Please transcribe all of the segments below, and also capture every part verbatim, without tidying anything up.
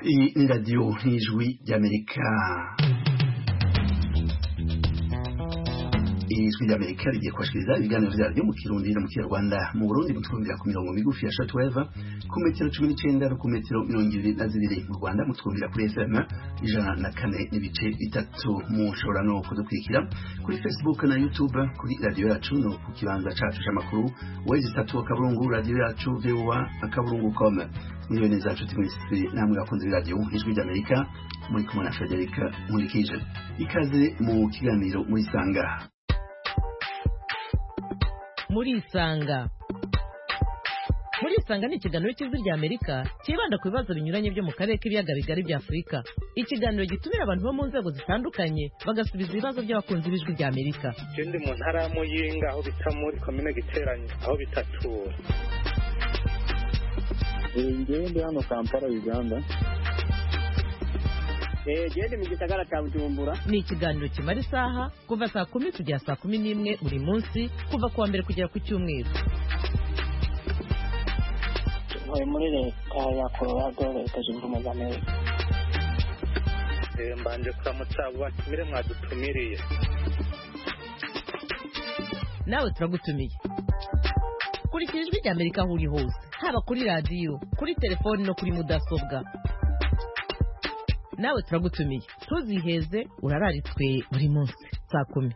Iyi ni radiyo nk'ijwi ry'Amerika. Ijwi ry'Amerika rigiye kubashikiriza ibiganiro vyaryo mu Kirundi no mu Kinyarwanda. Mu Burundi mutwumvira ku mirongo migufi ya shortwave ku metero cumi n'icenda no ku metero mirongo ibiri na zibiri. Mu Rwanda mutwumvira kuri F M ijana na kane n'ibice bitatu. Mushobora no kudukurikira kuri Facebook na YouTube kuri radiyo yacu no ku kibanza cacu c'amakuru wezi tatu akaburungu radiyo yacu V O A akaburungu com. Niyo neza nshuti mwese namwe bakunze radio ijwi ry'Amerika muri kumwe na Frederic Mulikije. Ikaze mu kiganiro muri sanga. Muri isanga muri isanga ni ikiganiro cy'ijwi ry'Amerika kibanda ku bibazo binyuranye byo mu karere k'ibiyaga bigari bya Afurika. Ikiganiro gitumira abantu bo mu nzego zitandukanye bagasubiza ibibazo by'abakunzi b'ijwi ry'Amerika. Ndi mu ntara y'Amuyinga aho bita muri komine Giteranye aho bitatura. Ngende hano Kampala Uganda. Eh gende mu gisagara cya Bujumbura. Ni ikiganiro kimara isaha kuva saa kumi kugera saa kumi n'imwe buri munsi kuva kuwa mbere kugera ku cyumweru. Tuvuye muri leta ya Colorado leta zunze ubumwe za Amerika. Eh mbanje kuramutsa batumire mwadutumiriye. Nawe turagutumiye. Kurikira ijwi ry'Amerika aho uri hose, haba kuri radiyo, kuri telefoni no kuri mudasobwa. Nawe turagutumiye. Tuziheze urararitswe buri munsi saa kumi.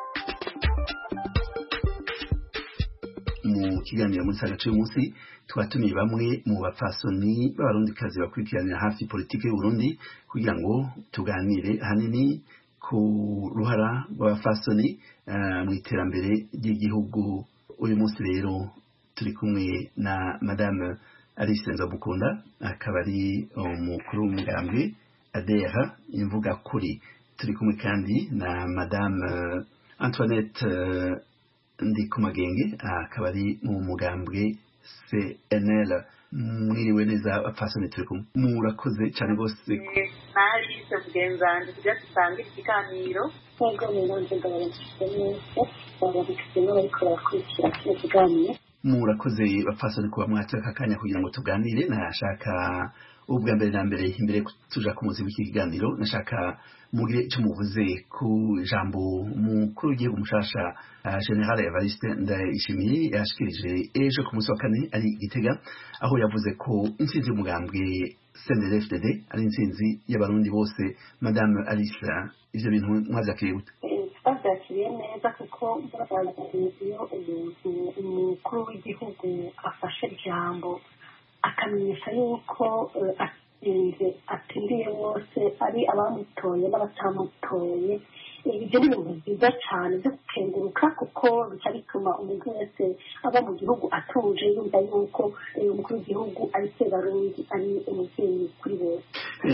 Mu kiganiro muri saga cy'uyu munsi twatumiye bamwe mu bapfasoni b'abarundikazi bakurikiranira hafi politike y'u Burundi kugira ngo tuganire hanini ku ruhara rw'abapfasoni uh, mu iterambere ry'igihugu. Uyu munsi rero turi kumwe na Madame Alice Nzobukunda akaba ari umukuru w'umugambi Adera imvuga kuri. Turi kumwe kandi na Madame Antoinette Ndikumagenge akaba ari mu mugambwe C N L. Mwiriwe neza abapfasoni turi kumwe. Murakoze cyane gose. Nari se kugenzanje kujya dusanga ikiganiro nk'ubwo mwonje ngabaye babikizemo ariko bakurikira ikiganiro. Murakoze bapfasoni kuba mwataka akanya kugira ngo tuganire. Nashaka ubwa mbere na mbere imbere tuja ku muzi w'iki kiganiro nashaka mugire icyo muvuze ku jambo mukuru w'igihugu mushasha uh, General Evariste Ndayishimiye yashikirije ejo ku munsi wa kane ari Gitega aho yavuze ko intsinzi y'umugambwe C N D D F D D ari intsinzi y'abarundi bose. Madame Alice ivyo bintu mwazakiriye gute? Twazakiriye neza kuko iyo umukuru w'igihugu afashe ijambo akamenyesha yuko atsinze atiriye bose ari abamutoye n'abatamutoye. Ibyo ni ibintu byiza cyane byo gukenguruka kuko bica bituma umuntu wese aba mu gihugu atuje yumva yuko umukuru w'igihugu ari se Barundi ari umuvyeyi kuri bose.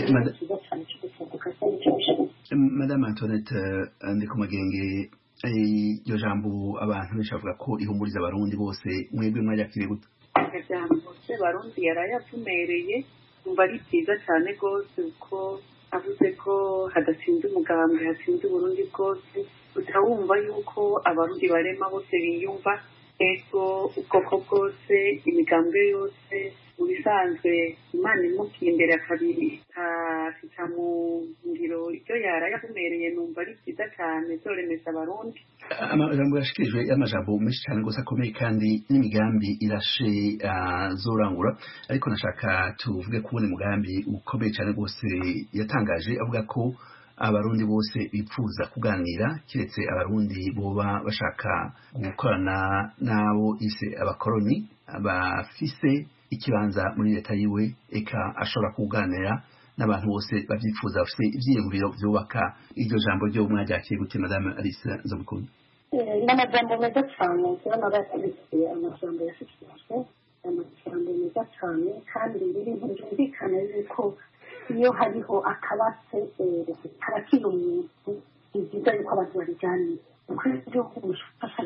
Madame Antoinette Ndikumagenge, iryo jambo abantu benshi bavuga ko ihumuriza abarundi bose, mwebwe mwaryakiriye gute? Ijambo se Barundi yarayavumereye umva ari byiza cyane rwose uko avuze ko hadatsinze umugambwe hatsinze Burundi bwose. Utawumva yuko abarundi barema bose biyumva ego ubwoko bwose imigambwe yose ubisanzwe Imana imukiye imbere akabiri afita mu ngiro ibyo yarayavumereye numva ari byiza cyane zoremeza abarundi. Amajambo yashikirijwe y'amajambo menshi cyane gose akomeye kandi n'imigambi irashe uh, zorangura, ariko nashaka tuvuge kubona umugambi ukomeye cyane gose yatangaje avuga ko abarundi bose bipfuza kuganira kiretse abarundi boba bashaka gukorana nabo ise abakoroni bafise ikibanza muri leta yiwe eka ashobora kuganira n'abantu bose bavyifuza bafise ivyiyumviro vyubaka. Iryo jambo ryo mwajyakiye gute Madame Alice Nzobukunda? N'amajambo meza cyane kubona bakurikiye amajambo yashikirije amajambo meza cyane kandi biri byumvikana yuko iyo hariho akabase karakira umuntu ibyiza yuko abantu barijyanye kuri ibyo umushoferi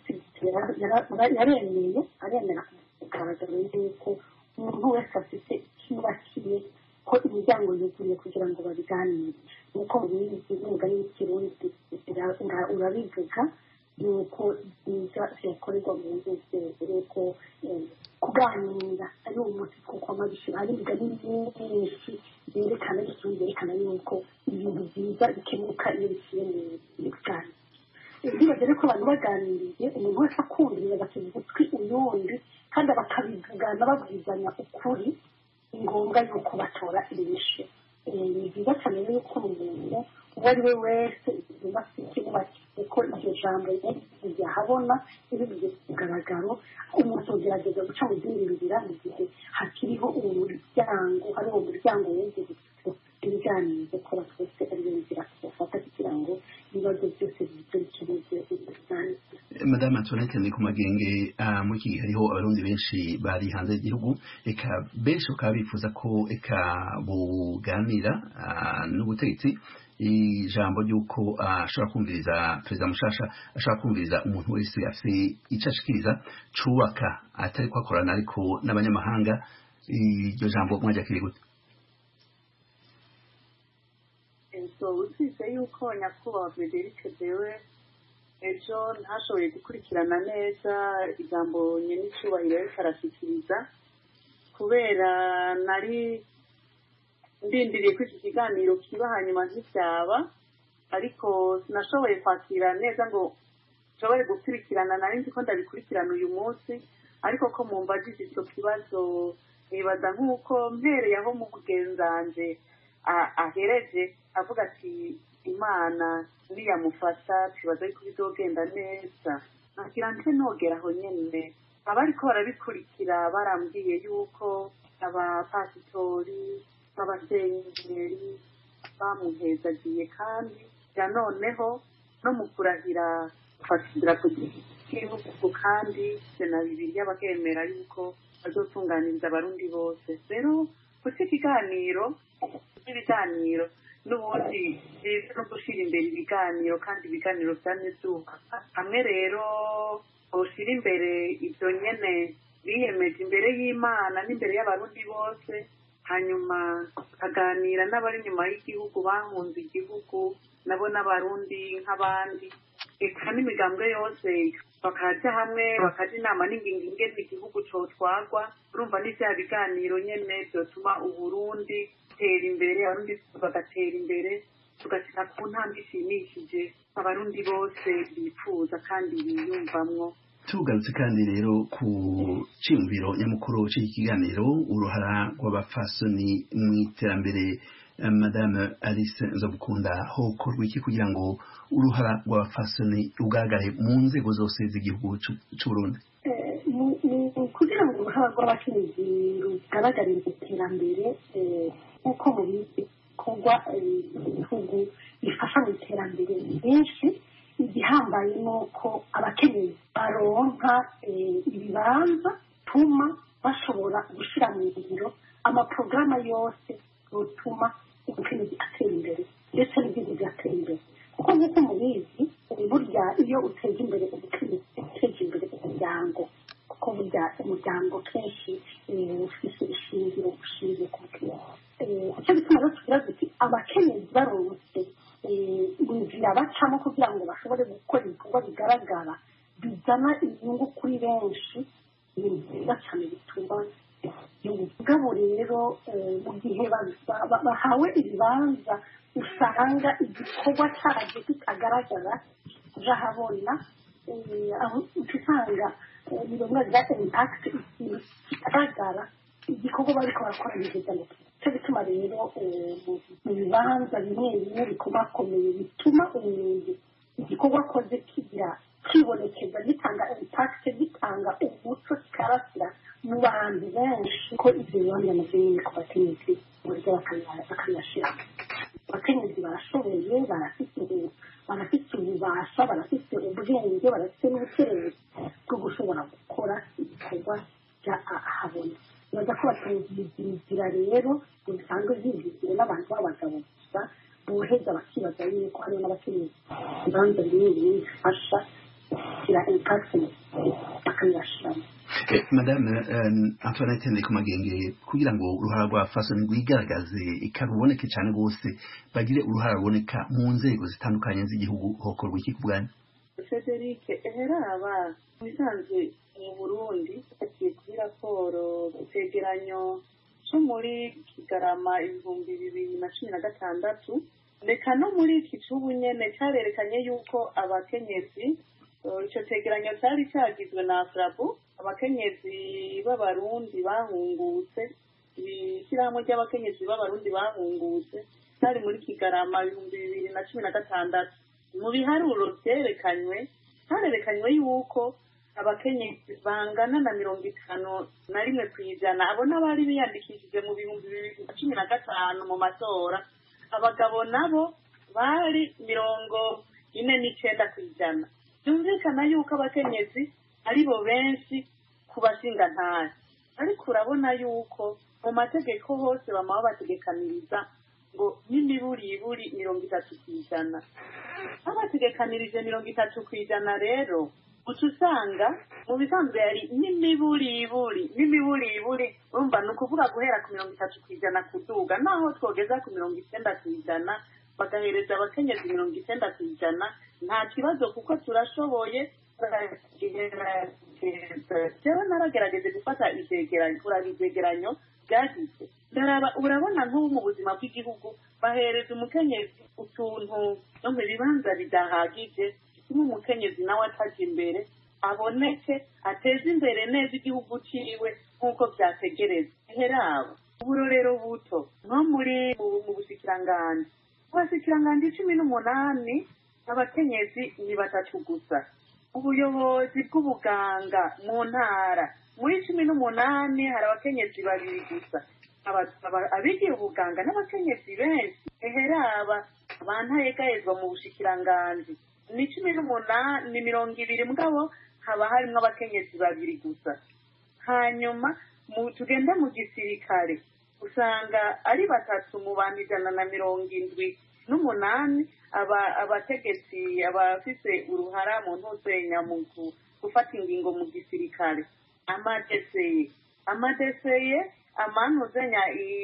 yaremeye aremera kugaragaza yuko umuntu wese afite icyubakiye ko imiryango yuzuye kugira ngo babiganire. Nuko mubizi n'umugani w'ikirundi urabivuga yuko ibyiza byakorerwa mu nzego yuko kuganira ari umuti kuko amabishira hari imigani myinshi byerekana ikintu byerekana yuko ibintu byiza bikemuka iyo biciye mu biganiro ndibaza rero ko abantu baganiriye umuntu wese akumvira agatega ugutwi uyundi kandi bakabivugana babwizanya ukuri ni ngombwa yuko batora inyishu ni byiza cyane yuko umuntu uwo ari we wese igomba kukibubakira ko iryo jambo ryahabona ibigiye ku mugaragaro umuntu ugerageza guca mu zindi nzira mu gihe hakiriho umuryango hari uwo muryango w'inzira ibiganiro ko twese ariyo nzira tufata kugira ngo ibibazo byose bikemuke rusange. Madame Antoinette Ndikumagenge, muri iki gihe hariho abarundi benshi bari hanze y'igihugu eka benshi bakaba bifuza ko eka buganira n'ubutegetsi ijambo ry'uko ashobora kumviriza perezida mushasha ashobora kumviriza umuntu wese afite icyo ashikiriza cubaka atari ko akorana ariko n'abanyamahanga iryo jambo mwajakiriye gute? usibye yuko nyakubahwa Frederic Dewe ejo ntashoboye gukurikirana neza ijambo nyene icubahiro ariko arashikiriza kubera nari ndindiriye ko iki kiganiro kiba hanyuma ntibyaba ariko sinashoboye kwakira neza ngo nshobore gukurikirana nari nzi ko ndabikurikirana uyu munsi ariko ko mumbajije icyo kibazo nibaza nk'uko mpereye aho mu mugenzanje ahereje avuga ati imana niyamufasha tubaza yuko bizogenda neza nkagira nte nogera aho nyene abariko barabikurikira barambwiye yuko abapasitori abasenyeri bamuhezagiye kandi ya noneho no mu kurahira gufatira ku gihugu kandi na bibiliya bakemera yuko bazotunganiriza abarundi bose rero kuki ikiganiro ibiganiro n'ubundi rero no gushira imbere ibiganiro kandi ibiganiro byanizuka hamwe rero ushira imbere ibyo nyene biyemeje imbere y'Imana n'imbere y'abarundi bose hanyuma aganira n'abari nyuma y'igihugu bahunze igihugu nabo n'abarundi nk'abandi eka n'imigambwe yose bakaja hamwe bakaja inama n'ingingo ingene igihugu cotwagwa urumva ni vya biganiro nyene vyotuma uburundi tera imbere abarundi bagatera imbere tugashika ku ntambwe ishimishije abarundi bose bifuza kandi biyumvamwo. Tugarutse kandi rero ku ciyumviro nyamukuru c'iki kiganiro uruhara rw'abapfasoni mw'iterambere, Madame Alice Nzobukunda, hokorwa iki kugira ngo uruhara rw'abapfasoni rugaragare mu nzego zose z'igihugu c'Uburundi? Kugira ngo uruhara rw'abakenyezi rugaragare mu iterambere nk'uko mu bikorwa ibihugu bifasha mu iterambere benshi igihambaye nuko abakenyezi baronka ibibanza tuma bashobora gushira mu ngiro amaprograma yose yotuma umukenyezi atera imbere ndetse n'igihugu gatera imbere kuko nk'uko mubizi burya iyo uteza imbere umukenyezi uteza imbere umuryango kuko burya umuryango kenshi ufise ishingiro ushingiye ku mukenyezi icyo bituma rero tugira duti abakenyezi baronse inzira bacamo kugira ngo bashobore gukora ibikorwa bigaragara bizana inyungu kuri benshi ni byiza cyane bituma ubwabo rero mu gihe bahawe ibibanza usanga igikorwa cyabyo kitagaragara kuja habona aho usanga ibiromwa bya impact ikintu kigaragara igikorwa bariko barakora neza cyo bituma rero mu bibanza bimwe bimwe bikomakomeye bituma umuntu igikorwa akoze kigira kibonekeza gitanga impact gitanga umuco kikarasira mu bantu benshi ko ibyo bibanza navyo nyine ku bakenyezi uburyo bakayashira abakenyezi barashoboye barafite barafite ububasha barafite ubwenge barafite n'ubukererezi bwo gushobora gukora ibikorwa bya ahabona baza ko batungiza inzira rero ngo bisanzwe zigizwe n'abantu b'abagabo gusa boheza bakibaza yuko hariho n'abakenyezi ibibanza bimwe bimwe bifasha kugira impact bakayashiramo. Madame Antoinette Ndikumagenge, kugira ngo uruhara rwa fasoni rwigaragaze ikaruboneke cyane rwose bagire uruhara ruboneka mu nzego zitandukanye z'igihugu hokorwa iki kubwanyu? Frederic eheraba bisanzwe mu Burundi agiye kuri raporo cegeranyo cyo muri kigarama ibihumbi bibiri na cumi na gatandatu reka no muri iki cubu nyene carerekanye yuko abakenyezi ico cegeranyo cari cagizwe na afrabu abakenyezi b'abarundi bahungutse ishyirahamwe ry'abakenyezi b'abarundi bahungutse cari muri kigarama ibihumbi bibiri na cumi na gatandatu mu biharuro vyerekanywe harerekanywe yuko abakenyezi bangana na mirongo itanu na rimwe kw'ijana abo n'abari biyandikishije mu bihumbi bibiri na cumi na gatanu mu matora abagabo nabo bari mirongo ine n'icenda kw'ijana byumvikana yuko abakenyezi ari bo benshi ku bashingantahe ariko urabona yuko mu mategeko hose bama babategekaniriza ngo n'imiburiburi mirongo itatu kw'ijana babategekanirije mirongo itatu kw'ijana rero uca usanga mu bisanzwe yari n'imiburiburi n'imiburiburi urumva ni ukuvuga guhera ku mirongo itatu kw'ijana kuduga naho twogeza ku mirongo icenda kw'ijana bagahereza abakenyezi mirongo icenda kw'ijana nta kibazo kuko turashoboye jewe naragerageje gufata ivyegeranyo kuraba ivyegeranyo byagize ndaraba urabona nk'ubu mu buzima bw'igihugu bahereza umukenyezi utuntu no mu bibanza bidahagije bituma umukenyezi nawe ataja imbere aboneke ateze imbere neza igihugu ciwe nk'uko vyategereza herabo uburorero buto nko muri mu bushikiranganji abashikiranganji cumi n'umunani abakenyezi ni batatu gusa ubuyobozi bw'ubuganga mu ntara muri cumi n'umunani hari abakenyezi babiri gusa abigiye ubuganga n'abakenyezi benshi eheraba bantayegayezwa mu bushikiranganji ni cumi n'umunani ni mirongo ibiri mugabo haba harimwo abakenyezi babiri gusa hanyuma mu tugenda mu gisirikare usanga ari batatu mu bantu ijana na mirongo indwi n'umunani aba abategetsi abafise uruhara mu ntuzenya mu gufata ingingo mu gisirikare amadeseye amadeseye amantuzenya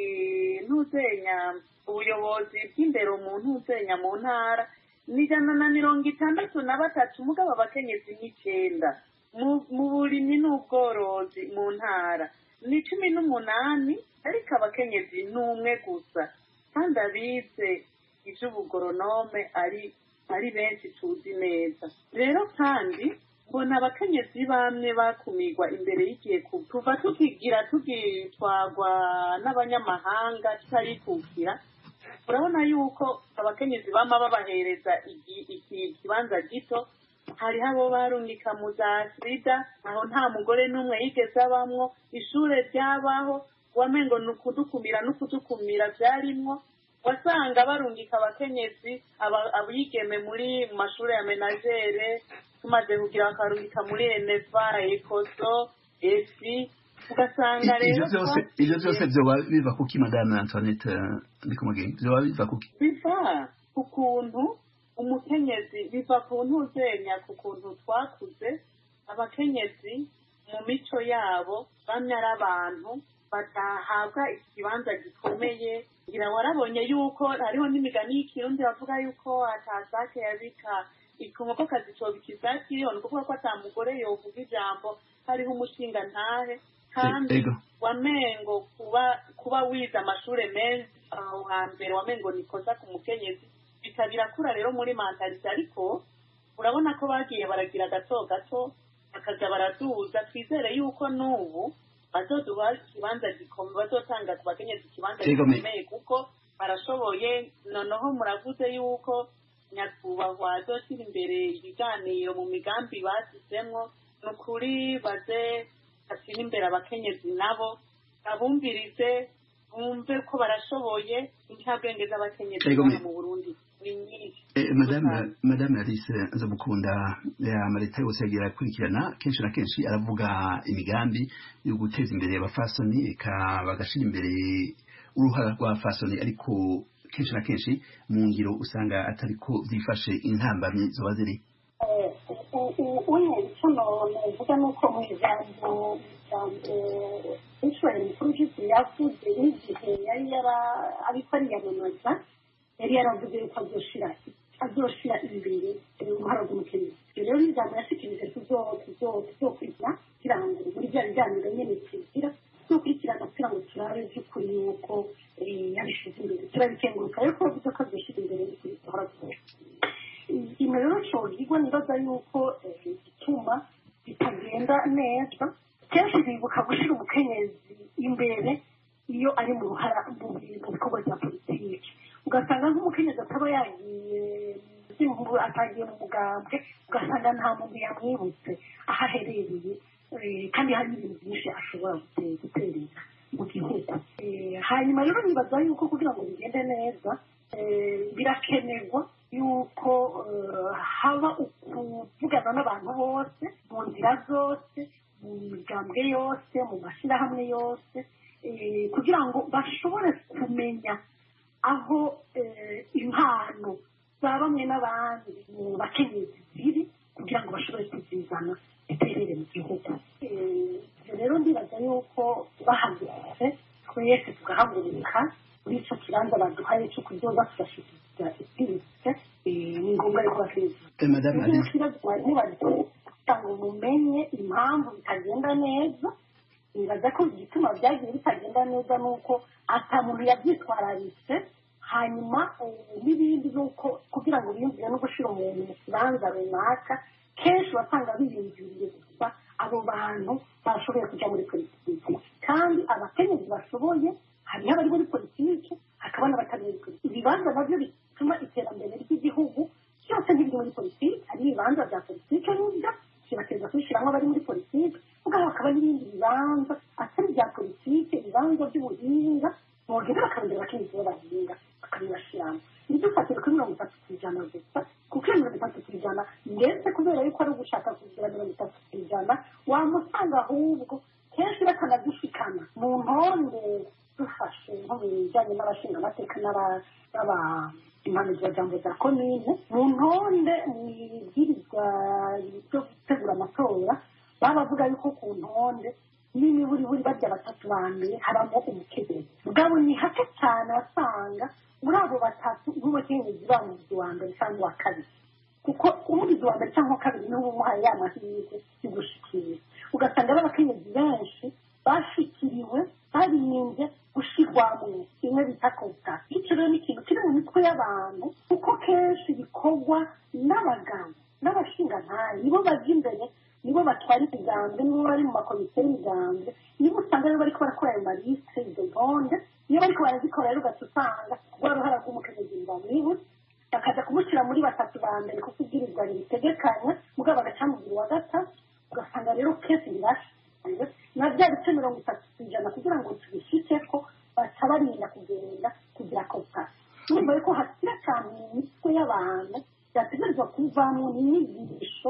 intuzenya ubuyobozi bw'indero mu ntuzenya mu ntara ni ijana na mirongo itandatu na batatu mugabo abakenyezi n'icenda mu burimyi n'ubworozi mu ntara ni cumi n'umunani ariko abakenyezi n'umwe gusa kandi abize ivy'ubugoronome ari ari benshi tuzi neza rero kandi mbona abakenyezi bamwe bakumirwa imbere y'igihe kuva tukigira tugitwagwa n'abanyamahanga tutarikukira urabona yuko abakenyezi bama babahereza ikibanza gito hariho abo barungika mu za sida aho nta mugore n'umwe yigeze abamwo ishure ryabaho wamengo ni ukudukumira n'ukudukumira vyarimwo wasanga barungika abakenyezi abigeme muri mu mashure ya menagere tumaze kugira bakarungika muri enefa ekoso efi ugasanga rero ivyo vyose vyoba biva kuki madame Antoinette ndikumugenge vyoba biva kuki biva ku kuntu umukenyezi biva ku ntuzenya ku kuntu twakuze abakenyezi mu mico yabo bamwe ari abantu batahabwa ikibanza gikomeye ngira warabonye yuko hariho n'imigani y'ikirundi bavuga yuko atasake yabika ikomokokazi cobika isake ni ukuvuga ko ata mugore yovuga ijambo hariho umushinga ntahe kandi wamengo kuba kuba wize amashure menshi aho hambere wamengo nikoza ku mukenyezi bikabirakura rero muri mentalite ariko urabona ko bagiye baragira gato gato bakaja baraduza twizere yuko n'ubu bazoduha ikibanza gikomeye bazotanga ku bakenyezi ikibanza gikomeye kuko barashoboye noneho muravuze yuko nyakubahwa azoshyira imbere ibiganiro mu migambi basizemwo ni ukuri baze ashyira imbere abakenyezi nabo abumvirize bumve ko barashoboye incabwenge z'abakenyezi mu Burundi ni nyinshi. Madame Madame Alice Nzomukunda amaleta yose yagira akurikirana kenshi na kenshi aravuga imigambi yo guteza imbere abafasoni eka bagashira imbere uruhara rwa fasoni ariko kenshi na kenshi mu ngiro usanga atariko byifashe intambamye zoba ziri uyu icyo navuga ni uko mu ijambo inshuro mukuru w'igihugu yavuze n'igihe yari ariko ariyamamaza yari yaravuze yuko azoshira azoshira imbere uruhara rw'umukenyezi rero n'ijambo yashikirije tuzokurikira kugira ngo muri bya biganiro nyene tugira tuzokurikirana kugira ngo turabe by'ukuri yuko yabishyize imbere turabikenguruka ariko bivuze ko byishyize imbere n'ukuri duhora duhora ikintu rero cyogirwa nibaza yuko igituma bitagenda neza kenshi bibuka gushyira umukenyezi imbere iyo ari mu ruhara mu bikorwa bya politiki ugasanga nk'umukenyezi ataba yagiye atagiye mu mugambwe ugasanga nta muntu yamwibutse aho aherereye kandi hari ibintu byinshi ashobora guterera mu gihugu hanyuma rero nibaza yuko kugira ngo bigende neza birakenerwa yuko haba ukuvugana n'abantu bose mu nzira zose mu migambwe yose mu mashyirahamwe yose kugira ngo bashobore kumenya aho impano za bamwe n'abandi mu bakenyezi ziri kugira ngo bashobore kuzizana iterere mu gihugu rero ndibaza yuko bahagurutse twese tugahaguruka muri icyo kibanza baduhaye cyo kuzoza tugashyikiza ibwirizwa ni ngombwa yuko bakiriza kugira ngo mumenye impamvu bitagenda neza nibaza ko igituma byagiye bitagenda neza ni uko ata muntu yabyitwararitse hanyuma n'ibindi ni uko kugira ngo biyumvire no gushyira umuntu mu kibanza runaka kenshi wasanga biyumviriye gusa abo bantu bashoboye kujya muri politiki kandi abakenyezi bashoboye hariho abari muri politiki hakaba n'abatari muri politiki ibibanza nabyo bituma iterambere ry'igihugu cyose ntibiri muri politiki hari ibibanza bya politiki n'ibyo kibateza kwishyiramo abari muri politiki ubwo hakaba n'ibindi bibanza atari ibya politiki ibibanza by'ubuhinga bogenda bakarondera abakenyezi b'abahinga bakabibashyiramo ntidufatire kuri mirongo itatu ku ijana gusa kuko iyo mirongo itatu ku ijana ndetse kubera yuko ari ugushaka kugira mirongo itatu ku ijana wamusanga ahubwo kenshi bakanadushikana mu ntonde dufashe nko mu bijyanye n'abashinga amateka n'impanuzwajambo za komine mu ntonde mu ibwirizwa ryo gutegura amatora baba bavuga yuko ku ntonde n'imiburiburi barya batatu ba mbere habamo umukenyezi mugabo ni hake cyane wasanga muri abo batatu nk'umukenyezi bamugizi wa mbere cyangwa uwa kabiri kuko umugizi wa mbere cyangwa uwa kabiri niwe umuhaye ya mahirwe yo gushikira ugasanga ari abakenyezi benshi bashikiriwe barinze gushyirwamo imwe bita kota icyo rero ni ikintu kiri mu mitwe y'abantu kuko kenshi bikorwa n'abagabo n'abashingantahe nibo bajya imbere nibo batwara imigambi nibo bari mu makomite y'imigambi nibo usanga rero bariko barakora ayo maliste izo ntonde iyo bariko barazikora rero ugahita usanga rwa ruhara rw'umukenyezi bamwibutse bakaza kumushyira muri batatu ba mbere kuko ibwirizwa ribitegekanya mugabo bagacamugira uwa gatatu ugasanga rero kenshi birashize na bya bice mirongo itatu ku ijana kugira ngo tubishike ko baca barinda kugenda kugira kota urumva yuko hakira cyane mu mitwe y'abantu byategerezwa kuvamo n'inyigisho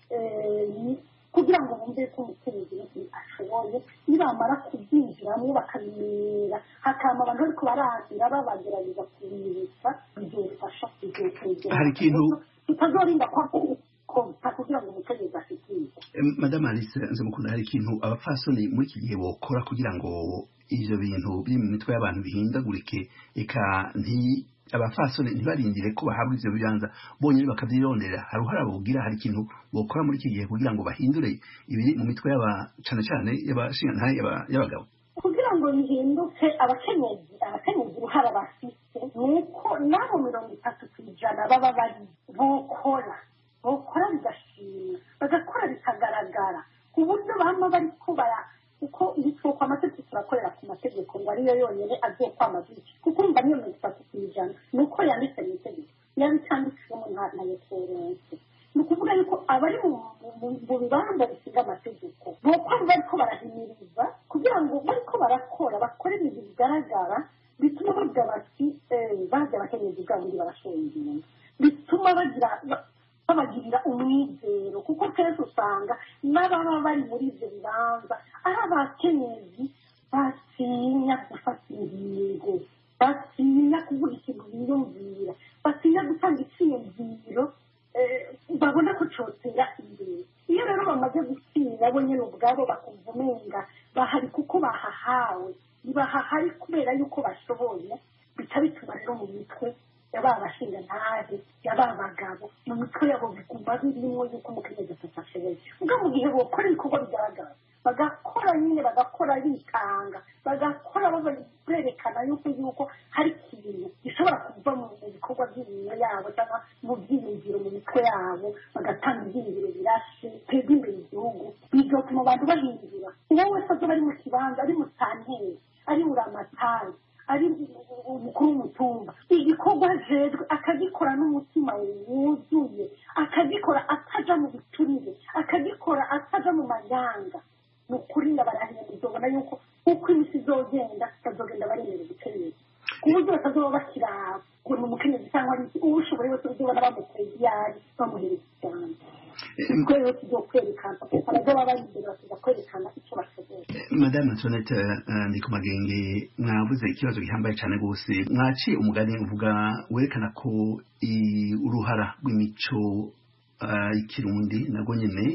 kugira ngo bumve ko umukenyezi ashoboye nibamara kubyinjiramo bakabimenyera hakama abantu bariko barazira babagerageza kubibutsa ibyo bifasha kugira hari ikintu tutazorinda konta kugira ngo umukenyezi ashikire madame Alice nzamukunda hari ikintu abapfasoni muri iki gihe bokora kugira ngo ivyo bintu biri mu mitwe y'abantu bihindagurike eka nti abafasoni ntibarindire ko bahabwa ivyo bibanza bonyine bakavyirondera hari uhara bogira hari ikintu bokora muri iki gihe kugira ngo bahindure ibiri mu mitwe y'aba cane cane y'abashingantahe y'abagabo kugira ngo bihinduke abakenyezi abakenyezi uruhara bafite nuko nabo mirongo itatu ku ijana baba bari bokora bokora bigashima bagakora bikagaragara ku buryo bama bari kubara kuko ibitwoko amategeko turakorera ku mategeko ngo ariyo yonyine azokwamaza kuko umva niyo mirongo itatu ku ijana ni uko yanditse mu itegeko yabitanditsemo nta nayo tworonse ni ukuvuga yuko abari mu bibanza bisiga amategeko bokora bariko barahimiriza kugira ngo bariko barakora bakore ibintu bigaragara bituma bavuga bati bazi abakenyezi bwabo ndi barashoye ingingo bituma bagira babagirira umwizero kuko kenshi usanga n'ababa bari muri ibyo bibanza ari abakenyezi batinya gufata ingingo batinya kuvuga ikintu biyumvira batinya gutanga icyiyumviro babona ko cyotera imbere iyo rero bamaze gutinya bo nyine ubwabo bakumva umenga bahari kuko bahahawe ntibahahari kubera yuko bashoboye bica bituma rero mu mitwe yaba abashingantahe yaba abagabo mu mitwe yabo biguma birimo yuko umukenyezi atashoboye ubwo mu gihe bokora ibikorwa bigaragara bagakora nyine bagakora bagakora bitanga bagakora berekana yuko yuko hari ikintu gishobora kuva mu bikorwa by'imirimo yabo cyangwa mu byiyumviro mu mitwe yabo bagatanga ibyiyumviro birashe biteza imbere igihugu bigatuma abantu bahindura uwo wese azoba ari mu kibanza ari mu santeri ari uramatari ari umukuru w'umutumba igikorwa ajejwe akagikora n'umutima wuzuye akagikora ataja mu biturire akagikora ataja mu manyanga ni ukuri ndabarahiriza ubona yuko uko imisi izogenda bazogenda baremera igikenyeri ku buryo batazoba bakira ngo ni umukenyezi cyangwa ari uwo ushoboye wese uzobona bamuteye iyari bamuhereza ikiganza twe rero tuzokwerekana abazaba bari imbere batuza kwerekana icyo bashoboye. Madame Antoinette Ndikumagenge, mwavuze ikibazo gihambaye cyane rwose, mwaciye umugani uvuga werekana ko uruhara rw'imico ikirundi nabwo nyine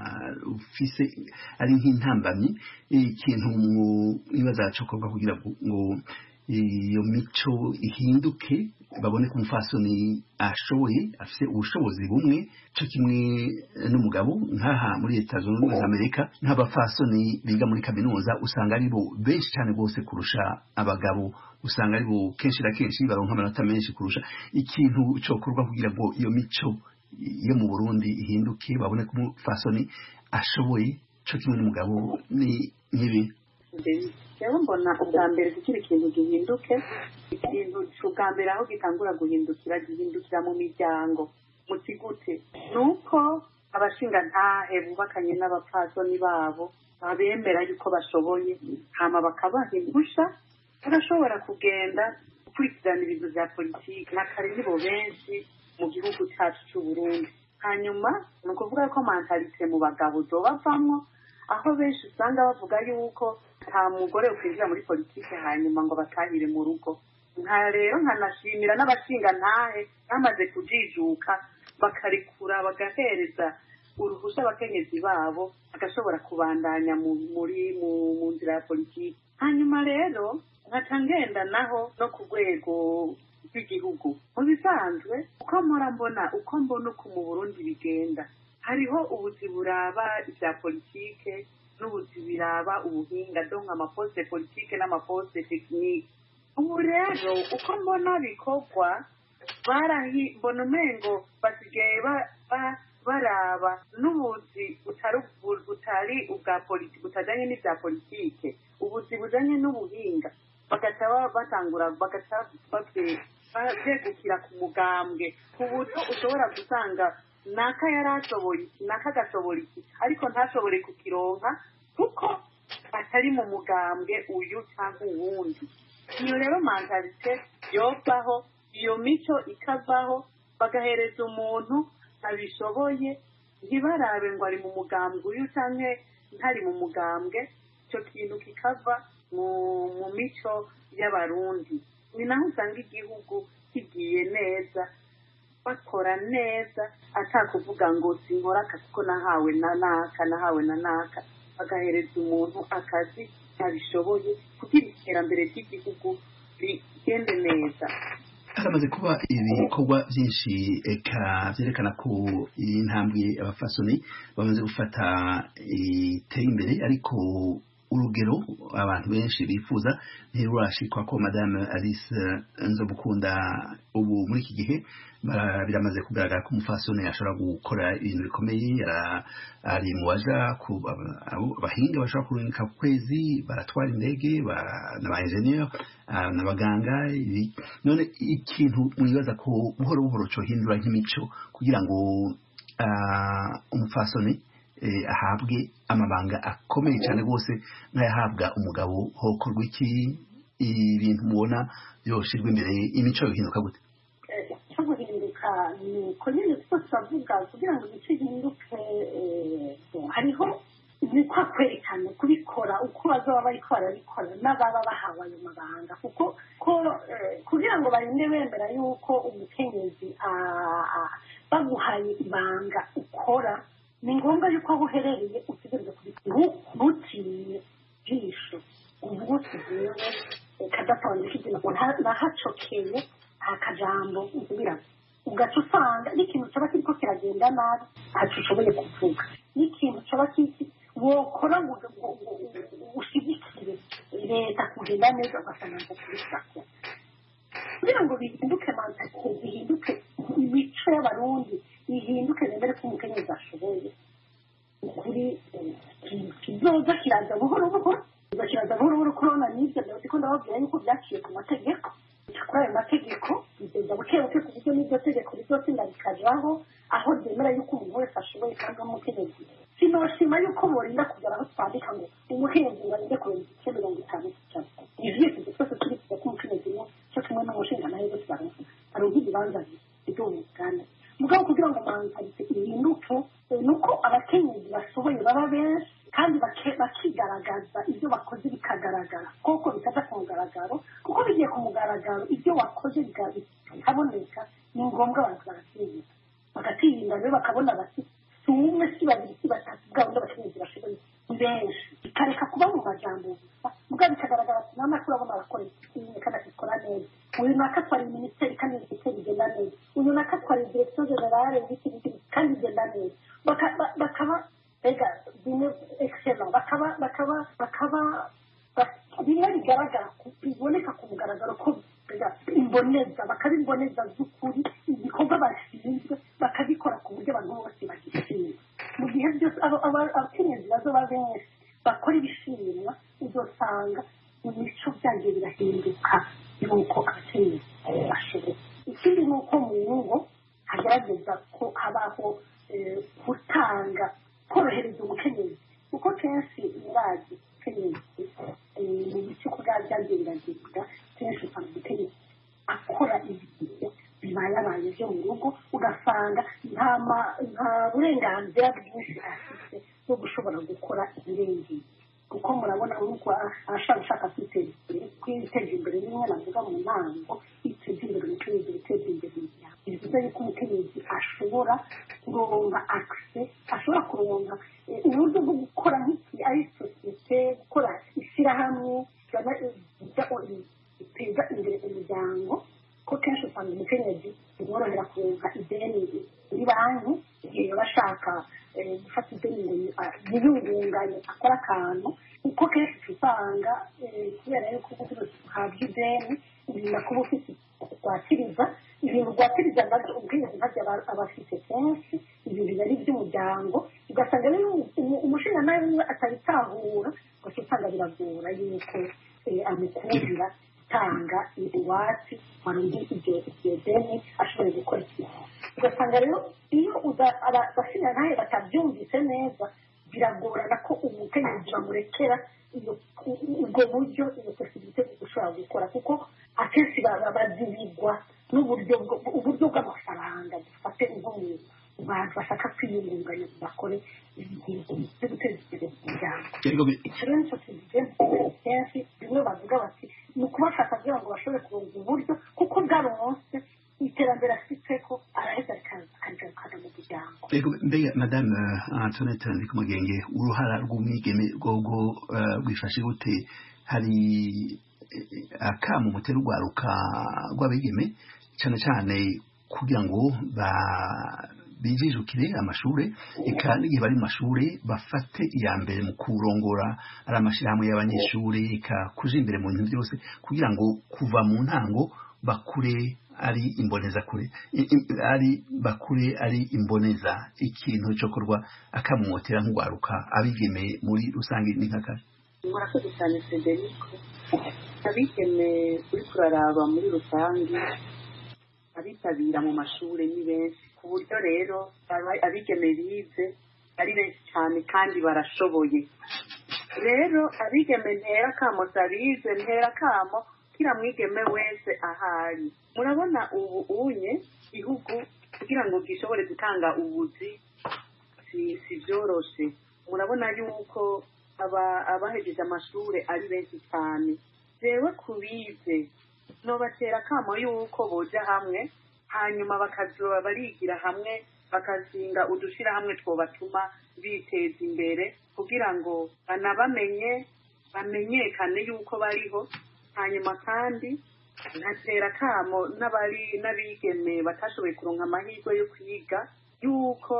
ufise ari nk'intambamyi ikintu mwibaza cokorwa kugira ngo iyo mico ihinduke babone ko umufasoni ashoboye afise ubushobozi bumwe cyo kimwe n'umugabo nk'aha muri Leta Zunze Ubumwe za Amerika nk'abafasoni biga muri kaminuza usanga ari bo benshi cyane rwose kurusha abagabo, usanga ari bo kenshi na kenshi baronka amanota menshi kurusha. Ikintu cokorwa kugira ngo iyo mico iyo mu Burundi ihinduke babone ko umufasoni ashoboye cyo kimwe n'umugabo ni nkibi. rero mbona ubwa mbere kugira ikintu gihinduke ikintu ubwa mbere aho gitangura guhindukira gihindukira mu miryango mu kigute ni uko abashingantahe bubakanye n'abapfasoni babo babemera yuko bashoboye hama bakabaha impusha bagashobora kugenda gukurikirana ibintu bya politiki na kare nibo benshi mu gihugu cyacu cy'u Burundi. Hanyuma ni ukuvuga ko mentalite mu bagabo zobavamwo aho benshi usanga bavuga yuko nta mugore ukwinjira muri politiki hanyuma ngo batahire mu rugo. Nka rero nkanashimira n'abashingantahe bamaze kujijuka bakarekura bagahereza uruhushya abakenyezi babo bagashobora kubandanya muri mu nzira ya politiki. Hanyuma rero nkaca ngenda naho no ku rwego rw'igihugu mu bisanzwe uko mpora mbona uko mbona uko mu Burundi bigenda hariho ubuzi buraba ibya politike n'ubuzi biraba ubuhinga donka amaposte politike n'amaposte tekinike. Ubu rero uko mbona bikorwa barahi mbona umengo basigaye baraba n'ubuzi butari butari ubwa politike butajanye n'ibya politike ubuzi bujanye n'ubuhinga bagaca batangura bagaca begukira ku mugambwe ku buryo ushobora gusanga naka yari ashoboye iki naka agashobora iki ariko ntashobore kukironka kuko atari mu mugambwe uyu cyangwa uwundi. Iyo rero mentalite yovaho iyo mico ikavaho bagahereza umuntu abishoboye ntibarabe ngo ari mu mugambwe uyu cyangwa ntari mu mugambwe. Icyo kintu kikava mu mico y'abarundi ni naho usanga igihugu kigiye neza bakora neza atakuvuga ngo sinkora akazi ko nahawe na naka nahawe na naka bagahereza umuntu akazi abishoboye kugira iterambere ry'igihugu rigende neza. Haramaze kuba ibikorwa byinshi eka byerekana ko iyi ntambwe abafasoni bamaze gufata iteye imbere ariko urugero abantu benshi bifuza ntirurashikwa ko Madame Alice Nzobukunda ubu muri iki gihe biramaze kugaragara ko umufasoni ashobora gukora ibintu bikomeye ari mu baja ku abahinga bashobora kurunika ku kwezi baratwara indege n'aba engineer n'abaganga. None ikintu mwibaza ko buhoro buhoro cyo hindura nk'imico kugira ngo umufasoni ahabwe amabanga akomeye cyane rwose nk'ayahabwa umugabo hokorwa iki ibintu mubona yoshirwa imbere imico yohinduka gute? Cyo guhinduka ni ko nyine twose turavuga kugira ngo imico ihinduke hariho ni kwa kwerekana kubikora uko bazaba bariko barabikora n'ababa bahawe ayo mabanga kuko ko kugira ngo barinde bemera yuko umukenyezi baguhaye ibanga ukora ni ngombwa yuko aho uherereye utegereza kubikora ntutinye jisho uvuga uti jewe kadatonze kigena ngo nahacokeye akajambo ubwira ugaca usanga n'ikintu cyaba kiriko kiragenda nabi ntaco ushoboye kuvuga n'ikintu cyaba kiki wokora ngo ushigike leta kugenda neza ugasanga ngo kuri sako kugira ngo bihinduke manzako bihinduke imico y'abarundi bihinduke mbere ko umukenyezi ashoboye ukuri kizoza kiraza buhoro buhoro kiraza buhoro buhoro korona n'ibyo ndabona ko ndababwira yuko byaciye ku mategeko kuri ayo mategeko bigenda buke buke ku buryo n'iryo tegeko rizotsinda rikajaho aho ryemera yuko umuntu wese ashoboye kandi umukenyezi sinoshima yuko borinda kugera aho twandika ngo umukenyezi ngo arinde kurenza ibice mirongo itanu cyane ivyiteze twese turi kuza ko umukenyezi no cyo kimwe n'umushinga nayo bose baronka aronka ibibanza byo mu Uganda mugabo kugira ngo manzarite ihinduke nuko abakenyezi bashoboye baba benshi kandi bakigaragaza ibyo bakoze bikagaragara koko bitaza ku mugaragaro kuko bigiye ku mugaragaro ibyo wakoze bikaboneka ni ngombwa abantu baratinya bagatirinda rero bakabona bati si umwe si babiri si batatu bwa bundi abakenyezi bashoboye ni benshi bikareka kuba mu majambo gusa mugabo bikagaragara ati nama turabona abakora ikintu kandi akikora neza uyu naka twari minisiteri kandi minisiteri igenda neza uyu naka twari direkisiyo generale y'iki kandi igenda neza bakaba ega bimwe excellent bakaba bakaba bakaba bimwe bigaragara biboneka ku mugaragaro ko imboneza bakabimboneza z'ukuri ibikorwa bashinzwe bakabikora ku buryo abantu bose bagishimira mu gihe byose abakenyezi bazoba benshi bakora ibishimwa uzosanga imico byagiye birahinduka yuko abakenyezi bashoboye ikindi ni uko mu ngo hagerageza ko habaho gutanga korohereza umukenyezi kuko kenshi murazi umukenyezi mu bice ko byagiye biragenda kenshi usanga umukenyezi akora ibintu bibayabaye byo mu rugo ugasanga nta burenganzira bwinshi afite bwo gushobora gukora ibirengeye kuko murabona uko ashaka ushaka kwiteza imbere kwiteza imbere nimwe navuga mu ntango iteza imbere umukenyezi guteza imbere imiryango bivuze yuko umukenyezi ashobora kuronka akise ashobora kuronka uburyo bwo gukora nk'iki ari sosiyete gukora ishyirahamwe biteza imbere umuryango ko kenshi usanga umukenyezi bimworohera kuronka ideni muri banki igihe bashaka gufata ideni ngo yiyungunganye akora akantu kuko kenshi usanga kubera yuko uhabwa ideni urinda kuba ufite rwakiriza ibintu rwakiriza nabyo ubwenge ntabyo aba afite kenshi ibintu biba ari iby'umuryango ugasanga rero umushinga nawe atabitahura gusa usanga biragora yuko amukurira gutanga iwacu warundi ibyo deni ashoboye gukora ikintu ugasanga rero iyo abashinga nawe batabyumvise neza biragorana ko umukenyezi bamurekera ubwo buryo iyo posibilite gushobora gukora kuko akenshi bazibigwa n'uburyo uburyo bw'amafaranga dufate nk'umuntu abantu bashaka kwiyungunganya bakore ibintu byo guteza imbere umuryango icyo rero nicyo tuzigenza kenshi bimwe bavuga bati ni ukubafata kugira ngo bashobore kuronka uburyo kuko bwari umunsi iterambere afite ko araheza akagarukana mu muryango mbega madame Antoinette Ndikumugenge uruhara rw'umwigeme rwogo rwifashe gute hari akamu mutera urwaruka rw'abigeme cyane cyane kugira ngo bijijukire amashure eka n'igihe bari mu mashure bafate iya mbere mu kurongora ari amashyirahamwe y'abanyeshure eka kuja imbere mu bintu byose kugira ngo kuva mu ntango bakure ari imboneza kure ari bakure ari imboneza ikintu cyo korwa akamumotera nk'urwaruka abigeme muri rusange n'inkaka murakoze cyane Federico abigeme uri kuraraba muri rusange abitabira mu mashuri ni benshi ku buryo rero abigeme bize ari benshi cyane kandi barashoboye rero abigeme ntera kamo sabize ntera kamo kira mwigeme wese ahari murabona ubu unye igihugu kugira ngo gishobore gutanga ubuzi si si byoroshe murabona yuko aba abahejeje amashuri ari benshi cyane jewe kubize no batera kamo yuko boja hamwe hanyuma bakazoba barigira hamwe bakazinga udushira hamwe twobatuma biteza imbere kugira ngo banabamenye bamenyekane yuko bariho hanyuma kandi ntatera kamo n'abari n'abigeme batashoboye kuronka amahirwe yo kwiga yuko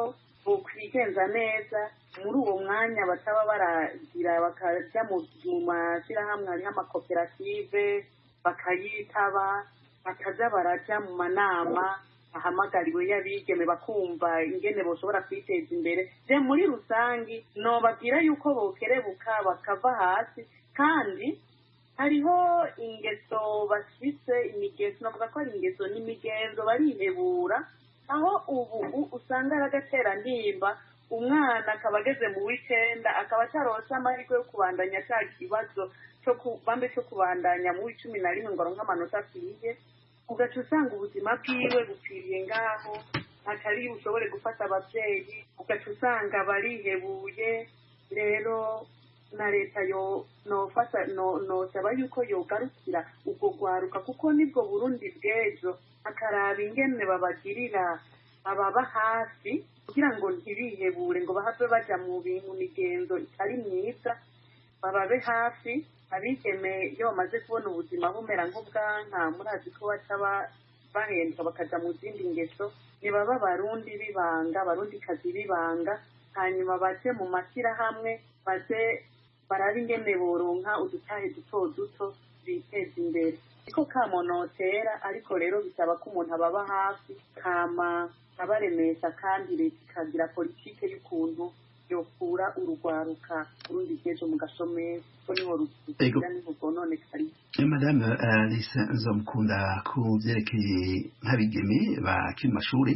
bokwigenza neza muri uwo mwanya bataba baragira bakajya mu mashyirahamwe hariho amakoperative bakayitaba bakaza barajya mu manama ahamagariwe y'abigeme bakumva ingene boshobora kwiteza imbere je muri rusangi nobabwira yuko bokerebuka bakava hasi kandi hariho ingeso bafise imigeso navuga ko ari ingeso n'imigenzo barihebura aho ubu usanga aragatera ndimba umwana akaba ageze mu w'icenda akaba ataronse amahirwe yo kubandanya cya kibazo cyo kubambe cyo kubandanya mu w'icumi na rimwe ngo aronke amanota akwiye ugaca usanga ubuzima bwiwe bupfiriye ngaho atari ushobore gufata abavyeyi ugaca usanga barihebuye rero na leta yo nofata no nosaba yuko yogarukira ubwo gwaruka kuko nibwo Burundi bw'ejo akaraba ingene babagirira ababa hafi kugira ngo ntibihebure ngo bahave baja mu bintu migenzo itari myiza bababe hafi abigeme iyo bamaze kubona ubuzima bumera nk'ubwanka murazi ko baca bahendwa bakaja mu zindi ngeso nibaba barundi bibanga barundi kazi bibanga hanyuma baje mu mashyirahamwe baze barabe ingene boronka udutahe duto duto biteza imbere niko kamonotera ariko rero bisaba ko umuntu ababa hafi kama abaremesha kandi leta ikagira politike y'ukuntu yokura urugwaruka urundi bw'ejo mu gashomeri ko niho rugira niho bwononekari Madame Alice Nzomukunda ku vyerekeye nk'abigeme bakiri mu mashuri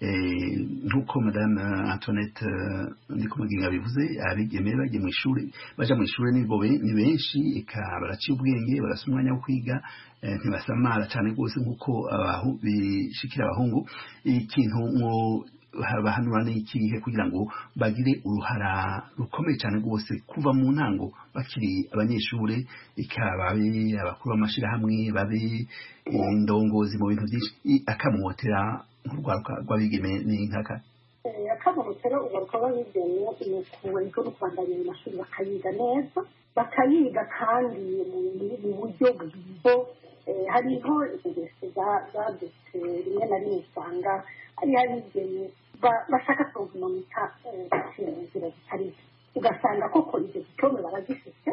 nk'uko Madame Antoinette Ndikumaginga bivuze abigeme bagiye mu ishuri baja mu ishuri nibo ni benshi eka baraciye ubwenge barasa umwanya wo kwiga ntibasamara cyane rwose nk'uko abahu bishikira abahungu ikintu ngo bahanura n'ikihe kugira ngo bagire uruhara rukomeye cyane rwose kuva mu ntango bakiri abanyeshuri ikababe abakuru b'amashirahamwe babe indongozi mu bintu byinshi akamotera nk'urwaruka rw'abigeme ni nkaka akamotera ugaruka babigeme ni kuwenga no kwandanya mu mashuri bakayiga neza bakayiga kandi mu buryo bwiza hariho ingeso zadutse rimwe na rimwe usanga ari abigeme bashaka kuvunika inzira zitari ugasanga koko ibyo bitome baragifite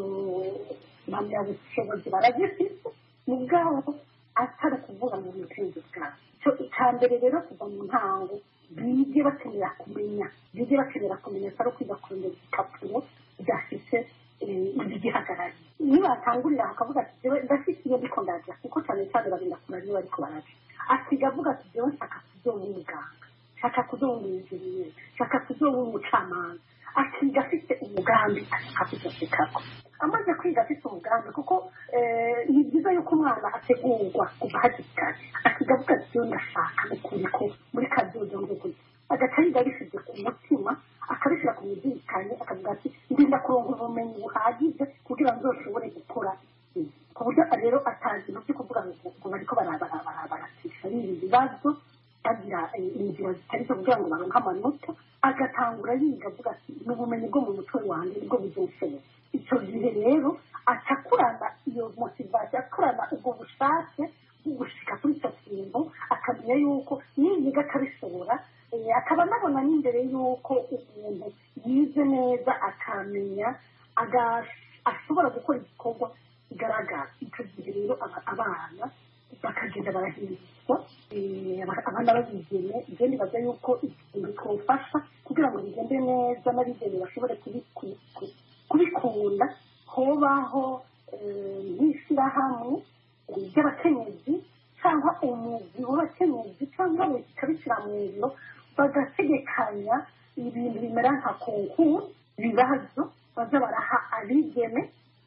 impamyabushobozi baragifite mugabo atari ukuvuga mu bwenge bwabo cyo icambere rero kuva mu ntango bige bakenera kumenya bige bakenera kumenya atari kwiga kurondera igipapuro byafise igihagarariye nibatangurira bakavuga ati jewe ndafite iyo ndiko ndaja kuko cyane cyane bagenda kumara niba ariko baraja akiga avuga ati jewe nshaka kuzoba umuganga shaka kuzoba umwinjiriyeri shaka kuzoba umucamanza akiga afite umugambi ashaka kuzoshikako amaze kwiga afite umugambi kuko ni byiza yuko umwana ategurwa kuva hakiri kare akiga avuga ati jewe ndashaka ukuri ko muri kazoza nguko agaca yiga abishyize ku mutima akabishyira ku mizirikanye akavuga ati ndinda kuronka ubumenyi buhagije kugira ngo nzoshobore gukora ku buryo rero atazi no kuvuga ngo bariko baratisha ibi bibazo bagira inzira zitari zo kugira ngo baronke amanota agatangura yiga avuga ati n'ubumenyi bwo mu mutwe wanjye nibwo buzoshoboye icyo gihe rero acakurana iyo motivasiyo akurana ubwo bushake bwo gushika kuri icyo kintu akamenya yuko niyiga akabishobora akaba anabona n'imbere y'uko umuntu yize neza akamenya ashobora gukora igikorwa kigaragara icyo gihe rero abana bakagenda barahindurwa abana babigeme igenda ibaza yuko ikintu twofasha kugira ngo bigende neza n'abigeme bashobore kubikunda hobaho nk'ishyirahamwe ry'abakenyezi cyangwa umugwi w'abakenyezi cyangwa leta ikabishyira mu ngiro bagategekanya ibintu bimera nka konkuru ibibazo baza baraha abigeme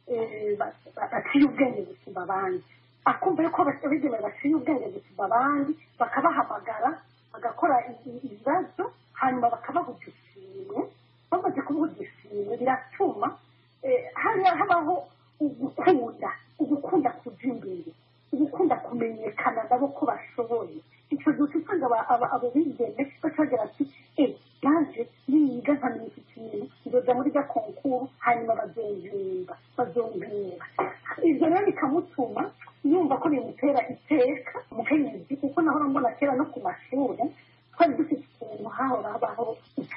baciye ubwenge gusumba abandi akumva yuko abigeme baciye ubwenge gusumba abandi bakabahamagara bagakora ibibazo hanyuma bakabaha udushimwe bamaze kubaha udushimwe biratuma habaho ugukunda ugukunda kuja imbere ugukunda kumenyekana nabo ko bashoboye icyo gihe usanga abo bigeme bacagira ati eh naje niga nkamenya iki kintu nzoja muri rya konkuru hanyuma bazongimba bazongimba ibyo rero bikamutuma yumva ko bimutera iteka umukenyezi kuko nahora mbona kera no ku mashuri twari dufite ukuntu hahora habaho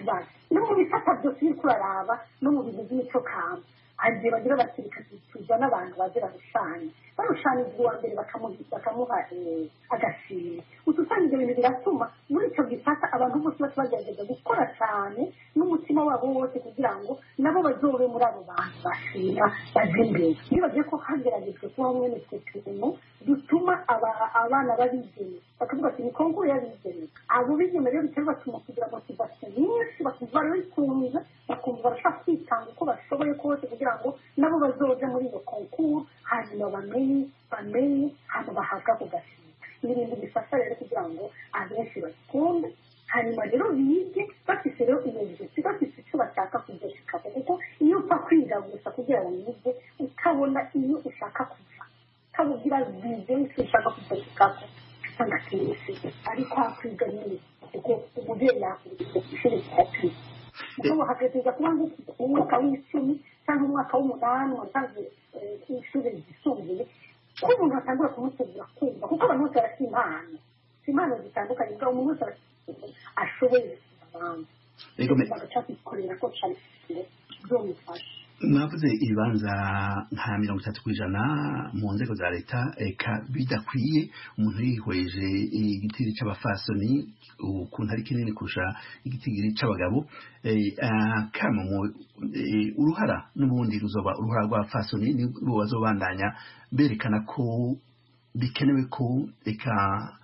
nicyo kantu hari igihe bagira basirika tujyana abantu baje barushanya barushanije uwa mbere bakamuha agashimwe usanga ibyo bintu biratuma muri icyo gisata abantu bose bose bagerageza gukora cyane n'umutima wabo wose kugira ngo nabo bazobe muri abo bantu bashima baje imbere iyo bagiye ko hageragejwe kuba mwene twe tuntu dutuma abana babigeme bakavuga ati ni konkuru y'abigeme abo bigeme rero bitari batuma kugira motivasiyo nyinshi bakumva barikunze bakumva barashaka kwitanga uko bashoboye kose kugira ngo nabo bazoje muri iyo konkuru hanyuma bamenye bamenye hano bahabwa ku gashimwe ni ibintu bifasha rero kugira ngo abenshi bakunde hanyuma rero bige bafise rero iyo ngeso bafise icyo bashaka kugeshikako kuko iyo upfa kwiga gusa kugira ngo wige utabona iyo ushaka kuva utabubwira bize icyo ushaka kugeshikako usanga kenshi ariko hakwiga nyine kuko umubyeyi yakurikiye ku ishuri rya kwiga mugabo hakategeza kuba ngo umwaka w'icumi cyangwa umwaka w'umunani watanze ishuri ryisumbuye ko umuntu atangura kumutegura kumva kuko abantu bose barafite impano impano zitandukanye ubwo umuntu wese ashoboye abantu bagaca kwikorera ko cyane byomufasha mwavuze ibibanza nka mirongo itatu ku ijana mu nzego za leta eka bidakwiye umuntu yihweje igitiri c'abafasoni ukuntu ari kinini kurusha igitiri c'abagabo kama mu uruhara n'ubundi ruzoba uruhara rw'abafasoni nibo bazobandanya berekana ko bikenewe ko eka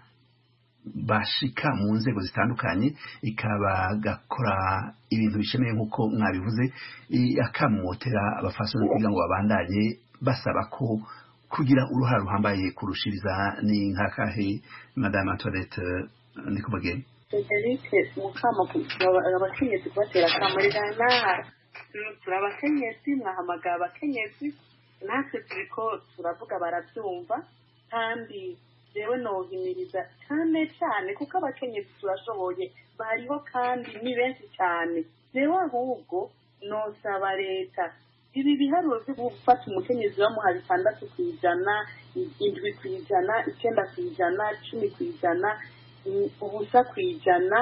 bashika mu nzego zitandukanye ikaba gakora ibintu bishemeye nk'uko mwabivuze akamotera abafasoni kugira ngo babandanye basaba ko kugira uruhara ruhambaye kurushiriza ni nkakahe madame Antoinette Ndikubageni Frederic mukama abakenyezi kubatera akamurirana turabakenyezi mwahamagara abakenyezi natwe turiko turavuga barabyumva kandi jewe nohimiriza cyane cyane kuko abakenyezi turashoboye bariho kandi ni benshi cyane jewe ahubwo nosaba leta ibi biharuro byo gufata umukenyezi bamuha bitandatu ku ijana indwi ku ijana icyenda ku ijana cumi ku ijana ubusa ku ijana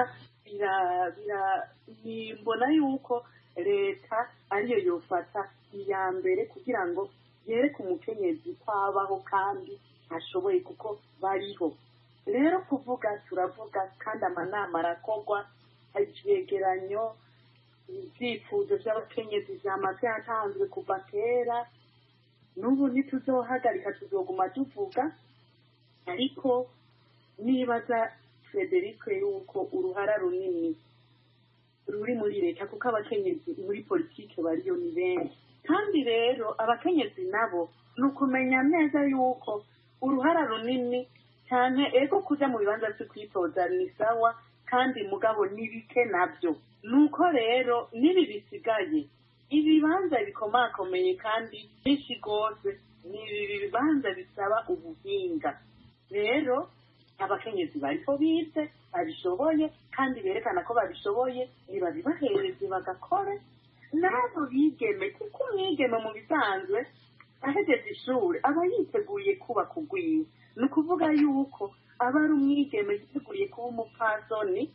mbona yuko leta ariyo yofata iya mbere kugira ngo yereke umukenyezi kwabaho kandi ashoboye kuko bariho rero kuvuga turavuga kandi amanama arakorwa ivyegeranyo ibyifuzo by'abakenyezi vyama vyatanzwe kuva kera n'ubu ntituzohagarika tuzoguma tuvuga ariko nibaza Frederic yuko uruhara runini ruri muri leta kuko abakenyezi muri politike bariyo ni benshi kandi rero abakenyezi nabo ni ukumenya neza yuko uruhara runini cyane ego kuja mu bibanza byo kwitoza ni sawa kandi mugabo nibike nabyo nuko rero nibi bisigaye ibibanza bikomakomeye kandi byinshi gose ni ibi bibanza bisaba ubuhinga rero abakenyezi bariko bize babishoboye kandi berekana ko babishoboye nibabibahereze bagakore nabo bigeme kuko umwigeme mu bisanzwe ahejeje ishuri aba yiteguye kuba kugwiye ni ukuvuga yuko aba ari umwigeme yiteguye kuba umupfasoni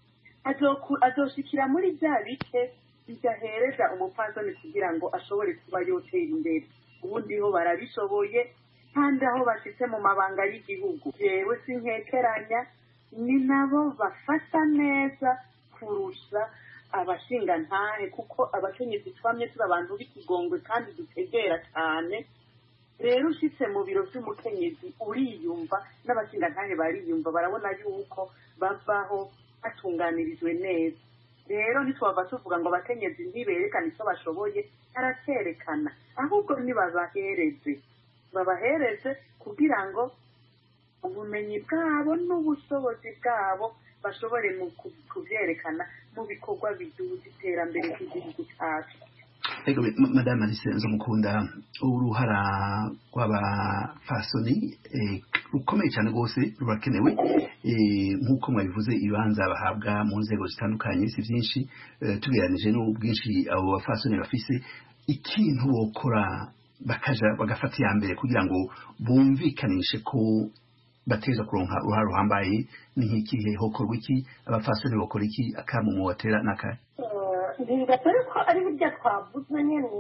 azoshikira muri bya bice bigahereza umupfasoni kugira ngo ashobore kuba yotera imbere ubundi ho barabishoboye kandi aho bashitse mu mabanga y'igihugu yewe sinkekeranya ni nabo bafata neza kurusha abashinga ntahe kuko abakenyezi twamye turi abantu b'ikigongwe kandi dutegera cyane rero ushitse mu biro by'umukenyezi uriyumva n'abashinga ntahe bariyumva barabona yuko bavaho batunganirijwe neza rero ntitwava tuvuga ngo abakenyezi ntiberekane icyo bashoboye aracerekana ahubwo nibabahereze babahereze kugira ngo ubumenyi bwabo n'ubushobozi bwabo bashobore mu kubyerekana mu bikorwa biduza iterambere ry'igihugu cyacu. Ego madame Alice Nzomukunda uruhara rw'abafasoni rukomeye cyane rwose rurakenewe nk'uko mwabivuze ibibanza bahabwa mu nzego zitandukanye si byinshi tugereranije n'ubwinshi abo bafasoni bafise ikintu bokora bakaja bagafata iya mbere kugira ngo bumvikanishe ko bateza kuronka uruhara ruhambaye ni nk'ikihe hokorwa iki abafasoni bokora iki akamu mu batera n'akahe bigatore ko ari burya twavuze nyine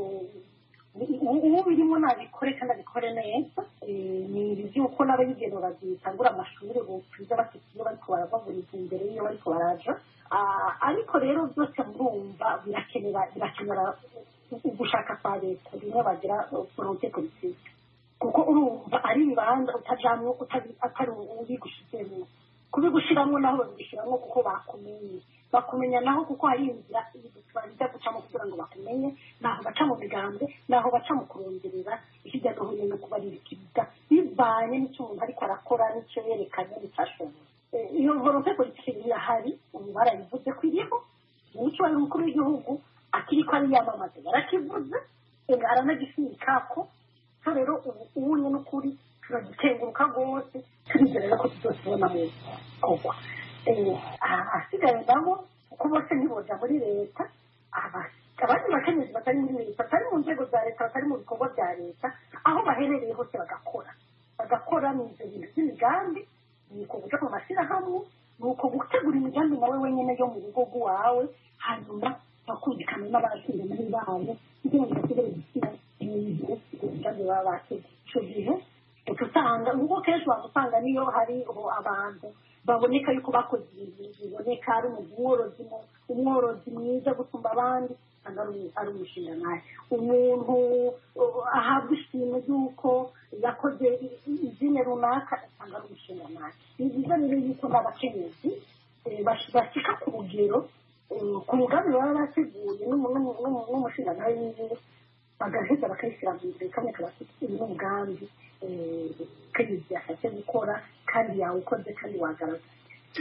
ubu birimo nabikore kandi abikore neza ni iby'uko n'abayigeno bagitangura amashuri bupfiza bafite iyo bariko barabavuriza imbere iyo bariko baraja ariko rero byose murumva birakenera birakenera ugushaka kwa leta bimwe bagira volonté politique kuko urumva ari ibibanza utajamwo atari ubigushizemo kubigushiramo naho babigushiramo kuko bakumenye bakumenya naho kuko hari inzira ibitwariza gucamo kugira ngo bakumenye naho baca mu migambwe naho baca mu kuronderera ikijya gahuye no kubaririkiriza bivanye n'icyo umuntu ariko arakora n'icyo yerekanye n'icashoboye iyo volonté politique irahari ubu barayivuze ko iriho n'icyo wari umukuru w'igihugu akiriko ari yamamaza yarakivuze aranagisimikako so rero ubu nyine n'ukuri turagikenguruka rwose turizera ko tuzosibona mu kogwa ahasigaye nabo kuko bose ntiboja muri leta abandi bakenyezi batari muri leta batari mu nzego za leta batari mu bikorwa bya leta aho baherereye hose bagakora bagakora ni ibyo bintu by'imigambi ni uko guca mu mashyirahamwe ni uko gutegura imigambi nawe wenyine yo mu rugo rw'iwawe hanyuma bakumvikana n'abashinga muri babo kugira ngo basigare gushyira ibintu imigambi baba bateguye icyo gihe usanga ubwo kenshi waba usanga niyo hariho abantu baboneka yuko bakoze ibintu biboneka ari umworozi umworozi mwiza gusumba abandi ari umushinga nawe umuntu ahabwa ishimwe ry'uko yakoze izina runaka asanga ari umushinga nawe ni byiza rero yuko n'abakenyezi bashyika ku rugero ku mugambi baba bateguye n'umushinga nawe wiwe bagaheza bakayishyira mu nzira kamwe kabafite n'umugambi kenyezi yashatse gukora kandi yawukoze kandi wagaragaza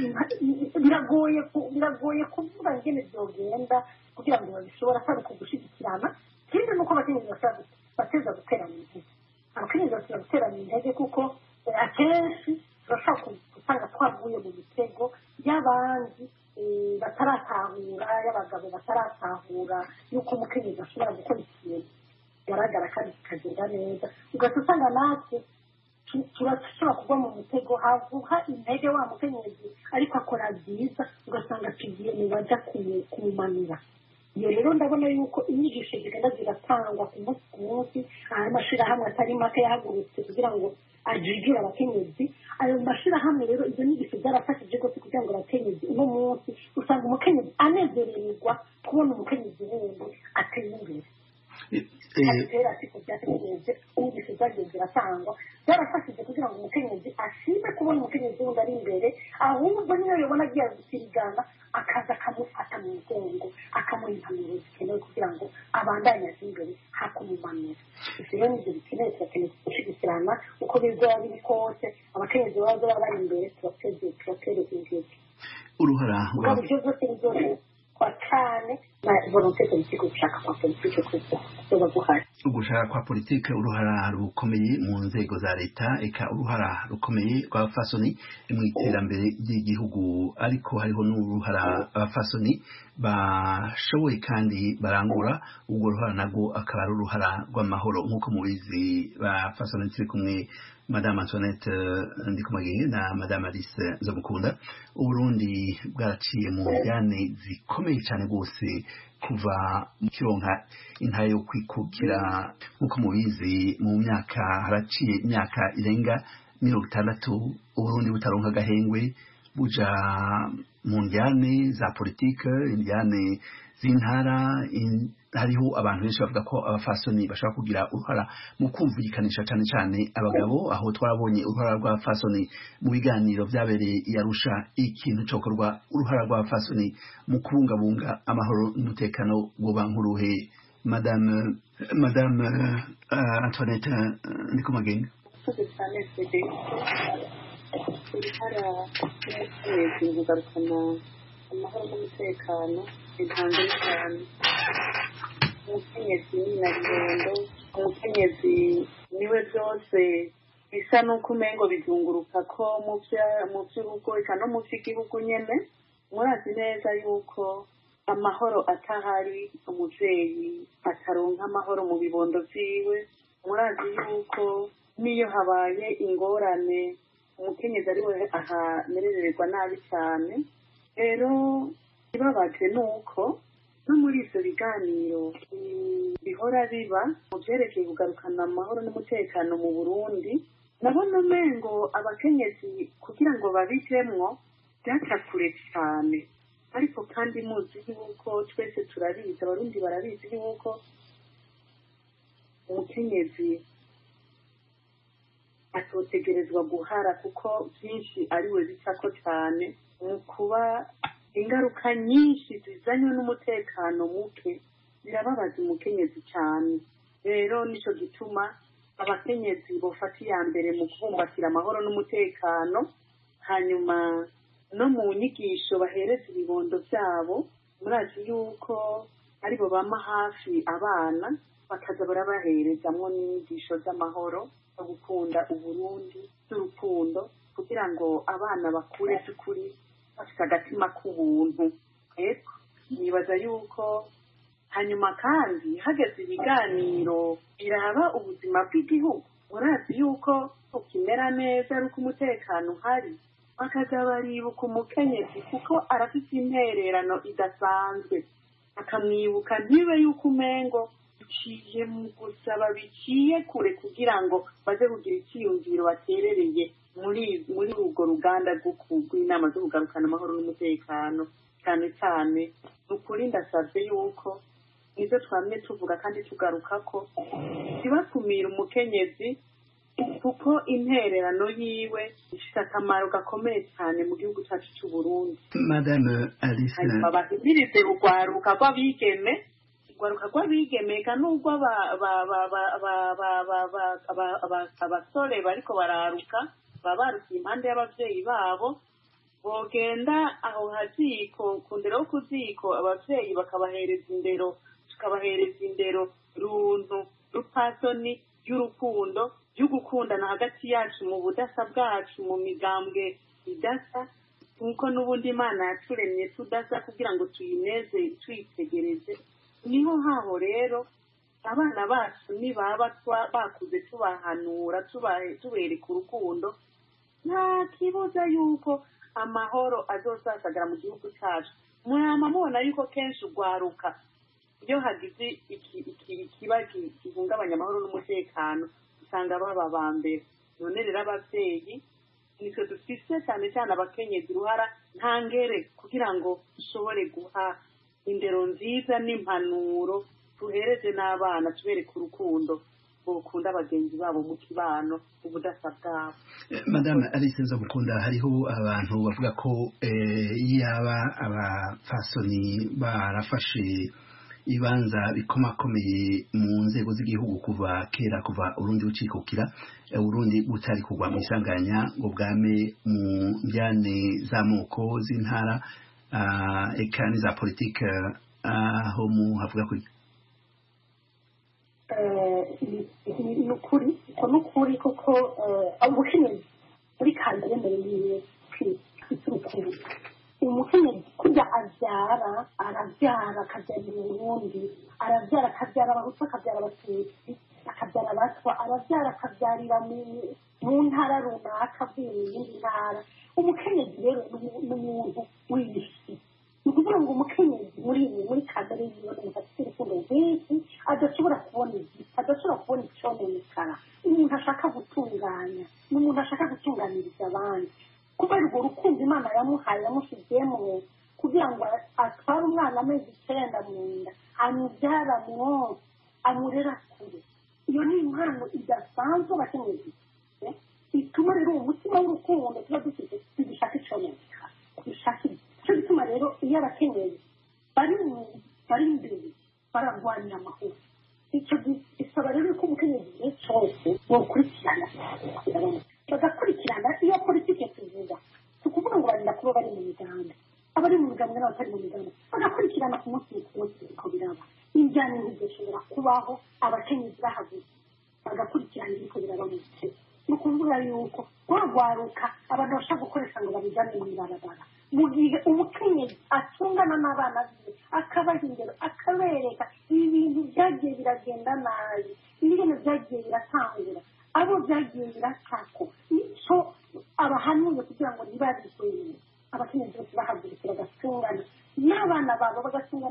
biragoye biragoye kuvuga ingene byogenda kugira ngo babishobora atari ukugushyigikirana ikindi ni uko abakenyezi bateza guterana intege abakenyezi bateza guterana intege kuko akenshi turashobora gusanga twavuye mu mitego y'abandi bataratahura y'abagabo bataratahura y'uko umukenyezi ashobora gukora ikintu kigaragara kandi kikagenda neza ugahita usanga natwe turashobora kugwa mu mutego havuha intege wa mukenyezi ariko akora byiza ugasanga tugiye mu bajya kumumanura iyo rero ndabona yuko inyigisho zigenda ziratangwa ku munsi ku munsi aho amashyirahamwe atari make yahagurutse kugira ngo ajijure abakenyezi ayo mashyirahamwe rero izo nyigisho zarafashije rwose kugira ngo abakenyezi uno munsi usanga umukenyezi anezererwa kubona umukenyezi wundi ateye imbere atera siko byategereje inyigisho zagiye ziratangwa zarafashije kugira ngo umukenyezi ashime kubona umukenyezi wundi ari imbere ahubwo niyo yabona agiye gusirigana akaza akamufata mu mugongo akamuha impanuro zikenewe kugira ngo abandanye aje imbere hakumumanura rero nibyo bikenewe turakeneye gushyigikirana uko bizoba biri kose abakenyezi baba baba bari imbere tubateze tubatere intege uruhara ubwo ibyo byose bizoba kwa cyane na volonté politique gushaka kwa politique kuzoba guhari ugushaka kwa politike uruhara rukomeye mu nzego za leta eka uruhara rukomeye rw'abafasoni mu iterambere ry'igihugu ariko hariho n'uruhara abafasoni bashoboye kandi barangura ubwo ruhara nabwo akaba ari uruhara rw'amahoro nk'uko mubizi bafasoni turi kumwe Madame Antoinette Ndikumagenge na Madame Alice Nzomukunda Uburundi bwaraciye mu njyane zikomeye cyane rwose kuva mu kironka intayo yo kwikukira nk'uko mubizi mu myaka haraciye imyaka irenga mirongo itandatu Uburundi butaronka agahengwe buja mu njyane za politike injyane z'intara hariho abantu benshi bavuga ko abafasoni bashaka kugira uruhara mu kumvikanisha cyane cyane abagabo aho twarabonye uruhara rw'abafasoni mu biganiro byabereye yarusha ikintu cyokorwa uruhara rw'abafasoni mu kubungabunga amahoro n'umutekano goba nkuruhe madame madame uh, Antoinette Ndikumagenge cyane cyane uruhara rw'umukenyezi kugarukana amahoro n'umutekano intambwe cyane umukenyezi na rwendo umukenyezi niwe byose bisa n'uko umengo bizunguruka ko mu by'urugo eka no mu by'igihugu nyene murazi neza yuko amahoro atahari umuvyeyi ataronka amahoro mu bibondo vyiwe murazi yuko niyo habaye ingorane umukenyezi ariwe ahamerererwa nabi cyane rero ibabaje nuko no muri ivyo biganiro bihora biba mu vyerekeye kugarukana amahoro n'umutekano mu Burundi, nabona umengo abakenyezi kugira ngo babijemwo byaca kure cyane, ariko kandi muzi yuko twese turabizi, abarundi barabizi yuko umukenyezi atotegerezwa guhara kuko byinshi ariwe bicako cyane mu kuba ingaruka nyinshi zizanywe n'umutekano muke birababaza umukenyezi cyane. Rero nico gituma abakenyezi bofata iya mbere mu kubumbatira amahoro n'umutekano, hanyuma no mu nyigisho bahereza ibibondo byabo. Murazi yuko aribo bama hafi abana, bakaza barabaherezamwo n'inyigisho z'amahoro no gukunda Uburundi n'urukundo, kugira ngo abana bakure by'ukuri bafite agatima k'ubuntu. Eko nibaza yuko hanyuma kandi hageze ibiganiro biraba ubuzima bw'igihugu, murazi yuko ukimera neza ari uko umutekano uhari, bakaza baribuka umukenyezi kuko arafite intererano idasanzwe, akamwibuka ntibe yuko umengo biciye mu gusaba biciye kure kugira ngo baze kugira icyiyumviro baterereye muri muri urwo ruganda rw'inama zo kugarukana amahoro n'umutekano. Cyane cyane ni ukuri ndasabye yuko nizo twamye tuvuga kandi tugaruka ko ntibakumire umukenyezi kuko intererano yiwe ifite akamaro gakomeye cyane mu gihugu cyacu cy'u Burundi. Madame Alice, hanyuma bahimirize urwaruka rw'abigeme, urwaruka rw'abigeme n'ubwo abasore bariko bararuka baba barukiye impande y'abavyeyi babo, bogenda aho haziko ku ndero yo ku ziko, abavyeyi bakabahereza indero, tukabahereza indero runtu rupasoni y'urukundo, y'ugukundana hagati yacu mu budasa bwacu, mu migambwe idasa, nkuko n'ubundi Imana yaturemye tudasa kugira ngo tuyineze tuyitegereze. Niho haho rero abana bacu nibaba bakuze tubahanura tubereka urukundo, nta kibuza yuko amahoro azosasagara mu gihugu cyacu. Murama mubona yuko kenshi urwaruka iyo hagize ikiba gihungabanya amahoro n'umutekano usanga baba ba mbere. None rero abavyeyi nitwe dufise cyane cyane abakenyezi uruhara ntangere kugira ngo dushobore guha indero nziza n'impanuro, tuhereze n'abana tubereka urukundo, bokunda abagenzi babo mu kibano, ubudasa bwabo. Madame Alice Nzobukunda, hariho abantu bavuga ko yaba abafasoni barafashe ibanza bikomakomeye mu nzego z'igihugu kuva kera, kuva Urundi rucikukira, Urundi butari kugwa mu isanganya ngo bwame mu njyane z'amoko z'intara eka n'iza politike, aho mu havuga ko ni ukuri uko ni ukuri kuko umukenyezi muri kambere mbere yiwe kwita urukundo. Umukenyezi kurya abyara arabyara akabyarira Uburundi, arabyara akabyara abahutu, akabyara abatutsi, akabyara abatwa, arabyara akabyarira mu ntara runaka avuye mu yindi ntara. Umukenyezi rero ni umuntu w'isi. Ni ukuvuga ngo umukenyezi muri muri kamere yiwe umuntu afite urukundo rwinshi, adashobora kubona igihe, adashobora kubona icyononekara. Umuntu ashaka gutunganya, ni umuntu ashaka gutunganiriza abandi, kubera urwo rukundo Imana yamuhaye yamushyizemo kugira ngo atware umwana amezi icyenda mu nda, amubyara mwose, amurera kure. Iyo ni impano idasanzwe abakenyezi ituma rero uwo mutima w'urukundo tuba dufite dushaka icyononekara, dushaka icyo gituma rero iyo abakenyezi bari bari imbere bararwanira amahoro. Icyo gisaba rero ko umukenyezi igihe cyose bokurikirana bagakurikirana iyo politike tuvuga, tukuvuga ngo barinda kuba bari mu miganda, abari mu miganda n'abatari mu miganda bagakurikirana ku munsi ku munsi uko biraba. Injyana ntizishobora kubaho abakenyezi bahagurutse bagakurikirana ibiko biraba mu gihe. Ni ukuvuga yuko wagwaruka abantu bashaka gukoresha ngo babijyane mu ibarabara, mu gihe umukenyezi atungana n'abana be akabaha indero, akabereka ibintu byagiye biragenda nabi, ibintu byagiye biratangura, abo byagiye biratako, nicyo abahanuye kugira ngo ntibabishoye. Abakenyezi bose bahagurutse bagatungana n'abana babo bagatungana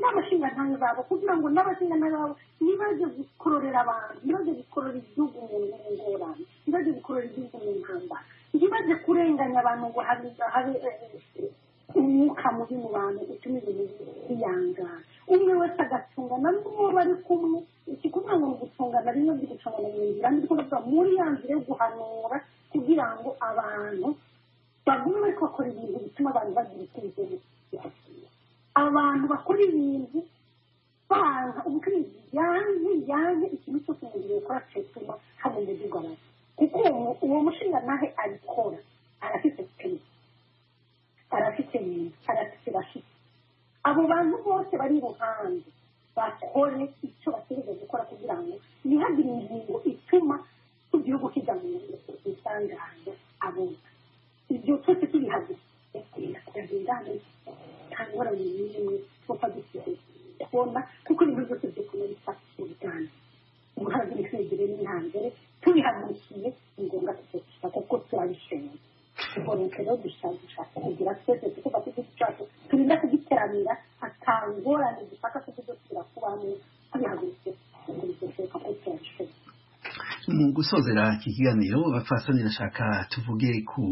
n'abashingantahe babo kugira ngo n'abashingantahe babo ntibaze gukororera abantu ntibaze gukorora igihugu mu ngorane ntibaze gukorora igihugu mu ntambara ntibaze kurenganya abantu ngo habe umwuka mubi mu bantu utuma ibintu biyangana umwe wese agatungana n'uwo bari kumwe iki kuvuga ngo gutungana rimwe byo gucungana mu nzira ndi kuvuga muri ya nzira yo guhanura kugira ngo abantu bagume bariko bakora ibintu bituma abantu bagira icyizere abantu bakora ibintu banga umukenyezi yanze yanze ikintu cyose mu gihe gukora cyatuma habona iby'igorana kuko uwo mushinga nahe abikora arafite ikintu arafite ibintu arafite bafite abo bantu bose bari iruhande bakore icyo bategereje gukora kugira ngo ntihagire ingingo ituma igihugu kijya mu isangano abona ibyo twese tubihagije kugenda nta ngorane n'imwe twapfa dufite kubona kuko ibintu byose byo kumenya bifata ubutane umuhanda n'ifezere n'intambere tubihagurukiye ni ngombwa tuzoshaka kuko turabishoboye ubwo rero dushaka kugira twese kuko bafite icyacu turinda kugiteramira atangorane dufata kuko dusubira kubamo tubihagurukiye ngo bizoshoboka ko turabishoboye mu gusozera iki kiganiro bapfasoni nashaka tuvuge ku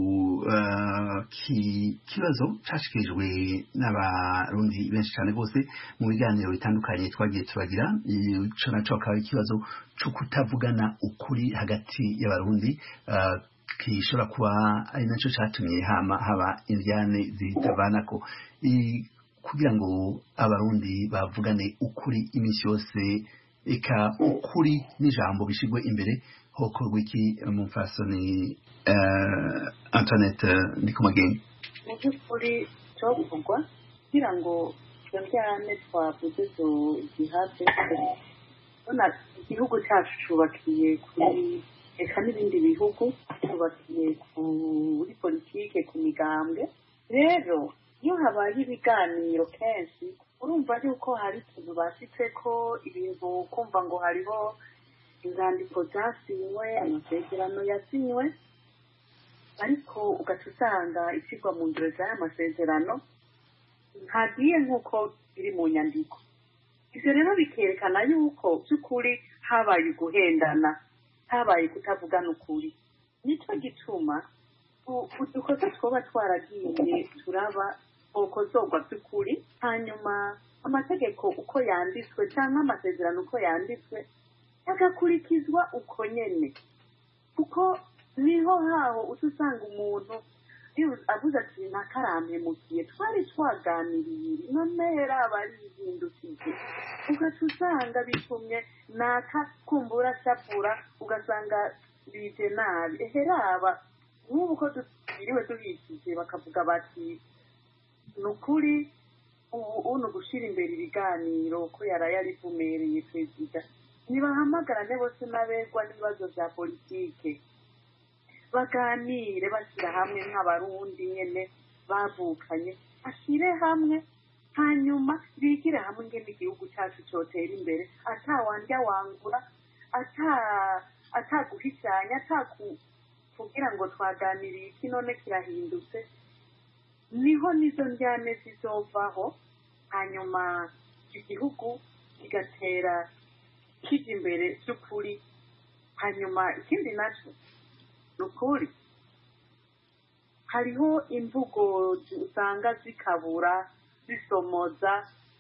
kibazo cyashikirijwe n'abarundi benshi cyane bose mu biganiro bitandukanye twagiye turagira ico naco akaba ikibazo cyo kutavugana ukuri hagati y'abarundi kishobora kuba ari nacyo cyatumye hama haba indyane zitavanako kugira ngo abarundi bavugane ukuri iminsi yose eka ukuri n'ijambo bishigwe imbere hokorwa iki mu mfasoni Antoinette Ndikumagenge mu by'ukuri cyovugwa kugira ngo iyo ndyane twavuze zihave ubona igihugu cyacu cyubakiye kuri eka n'ibindi bihugu cyubakiye kuri politike ku migambwe rero iyo habaye ibiganiro kenshi urumva yuko hari ikintu bashitse ko ibintu kumva ngo hariho inzandiko zasinywe amasezerano yasinywe ariko ugaca usanga ishyirwa mu ngiro z'aya masezerano ntagiye nk'uko biri mu nyandiko ibyo rero bikerekana yuko by'ukuri habaye uguhendana habaye kutavugana ukuri nicyo gituma udukosa twoba twaragiye turaba ukozogwa by'ukuri hanyuma amategeko uko yanditswe cyangwa amasezerano uko yanditswe agakurikizwa uko nyene kuko niho haho usanga umuntu avuze ati nakarampemukiye twari twaganiriye none yaraba yihindukije ugaca usanga bitumye naka kumbura sapura ugasanga bije nabi eheraba nk'ubu ko dutiriwe duhishije bakavuga bati nukuri ubu uno gushira imbere ibiganiro ko yaraye arivumereye perezida ntibahamagarane bose n'aberwa n'ibibazo bya politike baganire bashyira hamwe nk'abarundi nyene bavukanye ashyire hamwe hanyuma bigire hamwe ngene igihugu cyacu cyotera imbere atawandya wangura ata ataguhicanya atakugira ngo twaganiriye iki none kirahindutse niho nizo njyane zizovaho hanyuma igihugu kigatera kijya imbere by'ukuri hanyuma ikindi nacyo ni ukuri hariho imvugo usanga zikabura zisomoza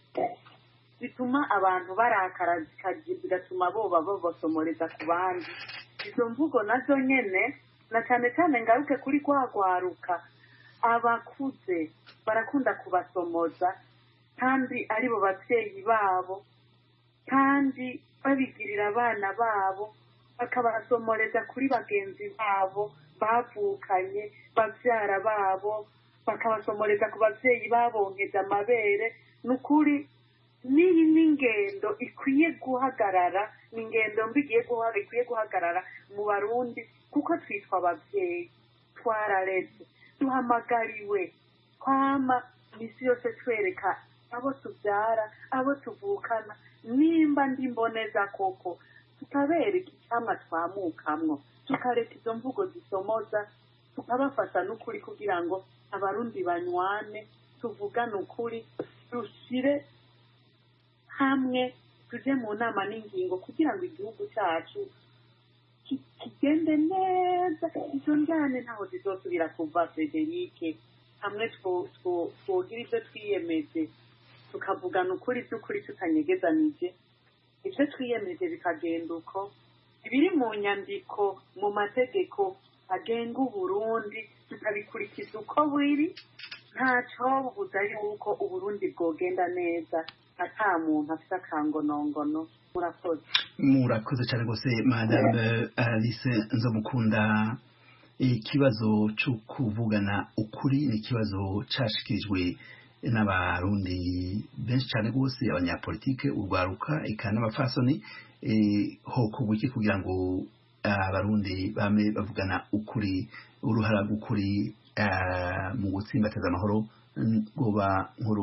zituma abantu barakara zigatuma boba babasomoreza ku bandi izo mvugo nazo nyene na cyane cyane ngaruke kuri gwagwaruka abakuze barakunda kubasomoza kandi aribo bavyeyi babo kandi babigirira abana babo bakabasomoreza kuri bagenzi babo bavukanye bavyara babo bakabasomoreza ku bavyeyi babonkeje amabere n'ukuri niyi n'ingendo ikwiye guhagarara n'ingendo mbi ikwiye guhagarara mu barundi kuko twitwa abavyeyi twarareze duhamagariwe kwama misi yose twereka abo tubyara abo tuvukana nimba ndi mboneza koko tukabereka icyamwa twamukamwo tukareka izo mvugo zisomoza tukabafasha n'ukuri kugira ngo abarundi banywane tuvugane ukuri dushire hamwe tuje mu nama n'ingingo kugira ngo igihugu cyacu kigende neza. izo njyane ntaho zizosubira kuva Frederic, hamwe twogira ibyo twiyemeje tukavugana ukuri by'ukuri tutanyegezanije, ibyo twiyemeje bikagenda uko ibiri mu nyandiko mu mategeko agenga Uburundi tutabikurikiza uko biri, ntacyo bubuza yuko Uburundi bwogenda neza ata muntu afite akangonongono. murakoze murakoze cyane rwose Madame Alice Nzomukunda. Ikibazo cyo kuvugana ukuri ni ikibazo cyashikirijwe n'abarundi benshi cyane rwose, abanyapolitike, urwaruka, eka n'abafasoni. ho kubuki kugira ngo abarundi bame bavugana ukuri, uruhara rw'ukuri mu gutsimbataza amahoro goba nkuru.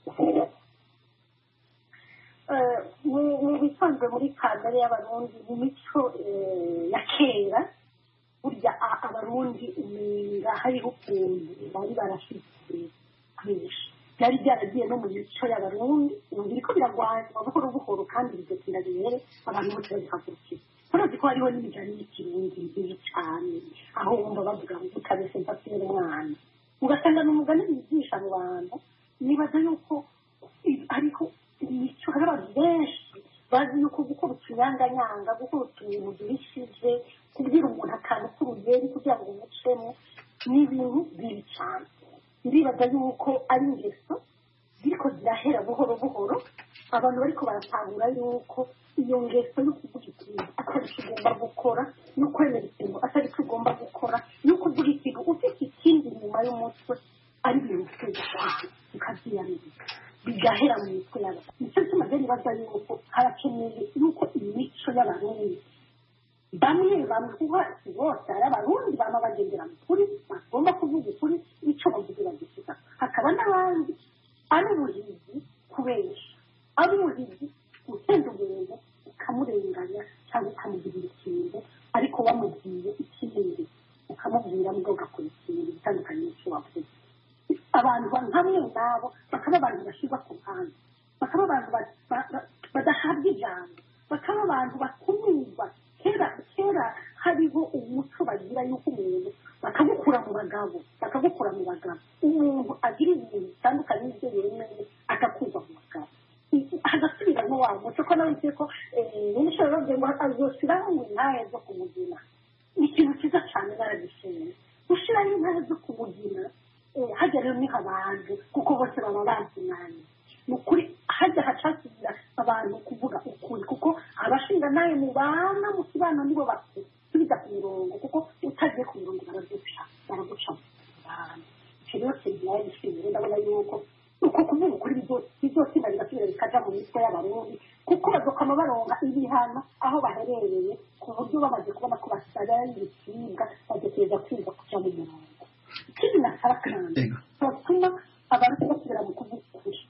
mu bisanzwe muri kamere y'abarundi mu mico ya kera, burya abarundi hariho ukuntu bari barafite kwinshi, byari byaragiye no mu mico y'abarundi, biriko biragwanwa buhoro buhoro kandi bigatinda bibere abantu bose bazikagurukira. turazi ko hariho n'imigani y'ikirundi nziza cyane, aho wumva bavuga ngo utabese mpapira umwana, ugasanga ni umugani wigisha mu bantu. nibaza yuko ariko imico hari abantu benshi bazi yuko gukora utunyanganyanga, gukora utuntu duhishije, kubwira umuntu akantu k'urugeri kugira ngo umucemo, ni ibintu bibi cyane. ndibaza yuko ari ingeso ziriko zirahera buhoro buhoro, abantu bariko baratahura yuko iyo ngeso yo kuvuga ikintu atari cyo ugomba gukora, no kwemera ikintu atari cyo ugomba gukora, no kuvuga ikintu ufite ikindi inyuma y'umutwe, ari ibintu byiza cyane ukabyiyamiriza bigahera mu mitwe y'abantu. nicyo kimaze nibaza yuko harakeneye yuko imico y'abarundi bamwe bamwe kuba bose ari abarundi bama bagendera mu kuri, bagomba kuvuga ukuri, icyo bavugira gisiga. hakaba n'abandi ari ubuhizi kubesha, ari ubuhizi utenda umuntu ukamurenganya cyangwa ukamugirira ikintu ariko wamubwiye ikindi ukamubwira ngo ugakora ikintu bitandukanye n'icyo wavuze. abantu bamwe nabo bakaba abantu bashyirwa ku ruhande, bakaba abantu badahabwa ijambo, bakaba abantu bakumirwa. kera kera hariho umuco bagira yuko umuntu bakagukura mu bagabo bakagukura mu bagabo umuntu agira ibintu bitandukanye n'ibyo yemeye akakurwa mu bagabo, hagasubiramo wa muco ko nawe ko n'ishobora bavuga ngo azoshyiraho intahe zo kumugina. ni ikintu cyiza cyane baragishimye gushyiraho intahe zo kumugina. hajya rero niho abantu kuko bose baba bazinanye, ni ukuri hajya hacakira abantu kuvuga ukuri, kuko abashinga nawe mu bana mu kibano nibo basubiza ku mirongo, kuko utagiye ku mirongo baraguca baraguca mu bantu. icyo rero kigiye gishimye. ndabona yuko uko kuvuga ukuri bizotsinda bigasubira bikaja mu mitwe y'abarundi, kuko bazokama baronga ibihano aho baherereye, ku buryo bamaze kubona ko basaraye ibicibwa bagategereza kwiga kuja mu murongo. ikindi nasaba kandi batuma abantu basubira mu kuvuga ukuri.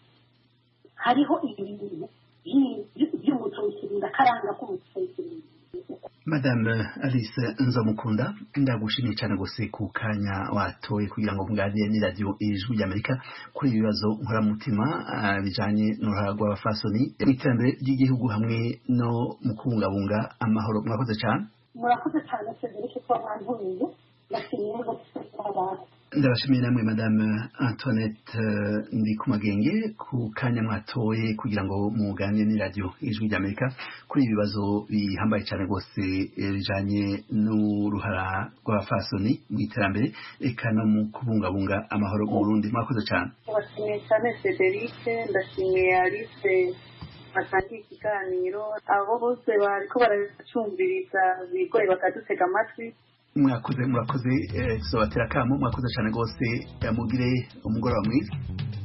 hariho ibintu by'umuco w'ikirundi, akaranga k'umuco w'ikirundi. Madame Alice Nzomukunda, ndagushimiye cyane gose ku kanya watoye kugira ngo mugane ni radio Ijwi ry'Amerika kuri ibibazo nkoramutima bijanye n'uruhara rw'abafasoni mu iterambere ry'igihugu hamwe no mu kubungabunga amahoro. murakoze cyane. murakoze cyane Frederic ko mwantumiye. ndashimiye rwose abantu. ndabashimiye namwe Madame Antoinette Ndikumagenge ku kanya mwatoye kugira ngo muganire ni radio Ijwi ry'Amerika kuri ibibazo bihambaye cyane rwose bijanye n'uruhara rw'abafasoni mu iterambere eka no mu kubungabunga amahoro mu Burundi. mwakoze cyane. ndashimiye cyane Frederic, ndashimiye Alice atangiye ikiganiro, abo bose bariko baracumviriza bigoye bakadutega amatwi. mwakoze murakoze tuzobatera kamo. mwakoze cyane rwose, mugire umugoroba mwiza.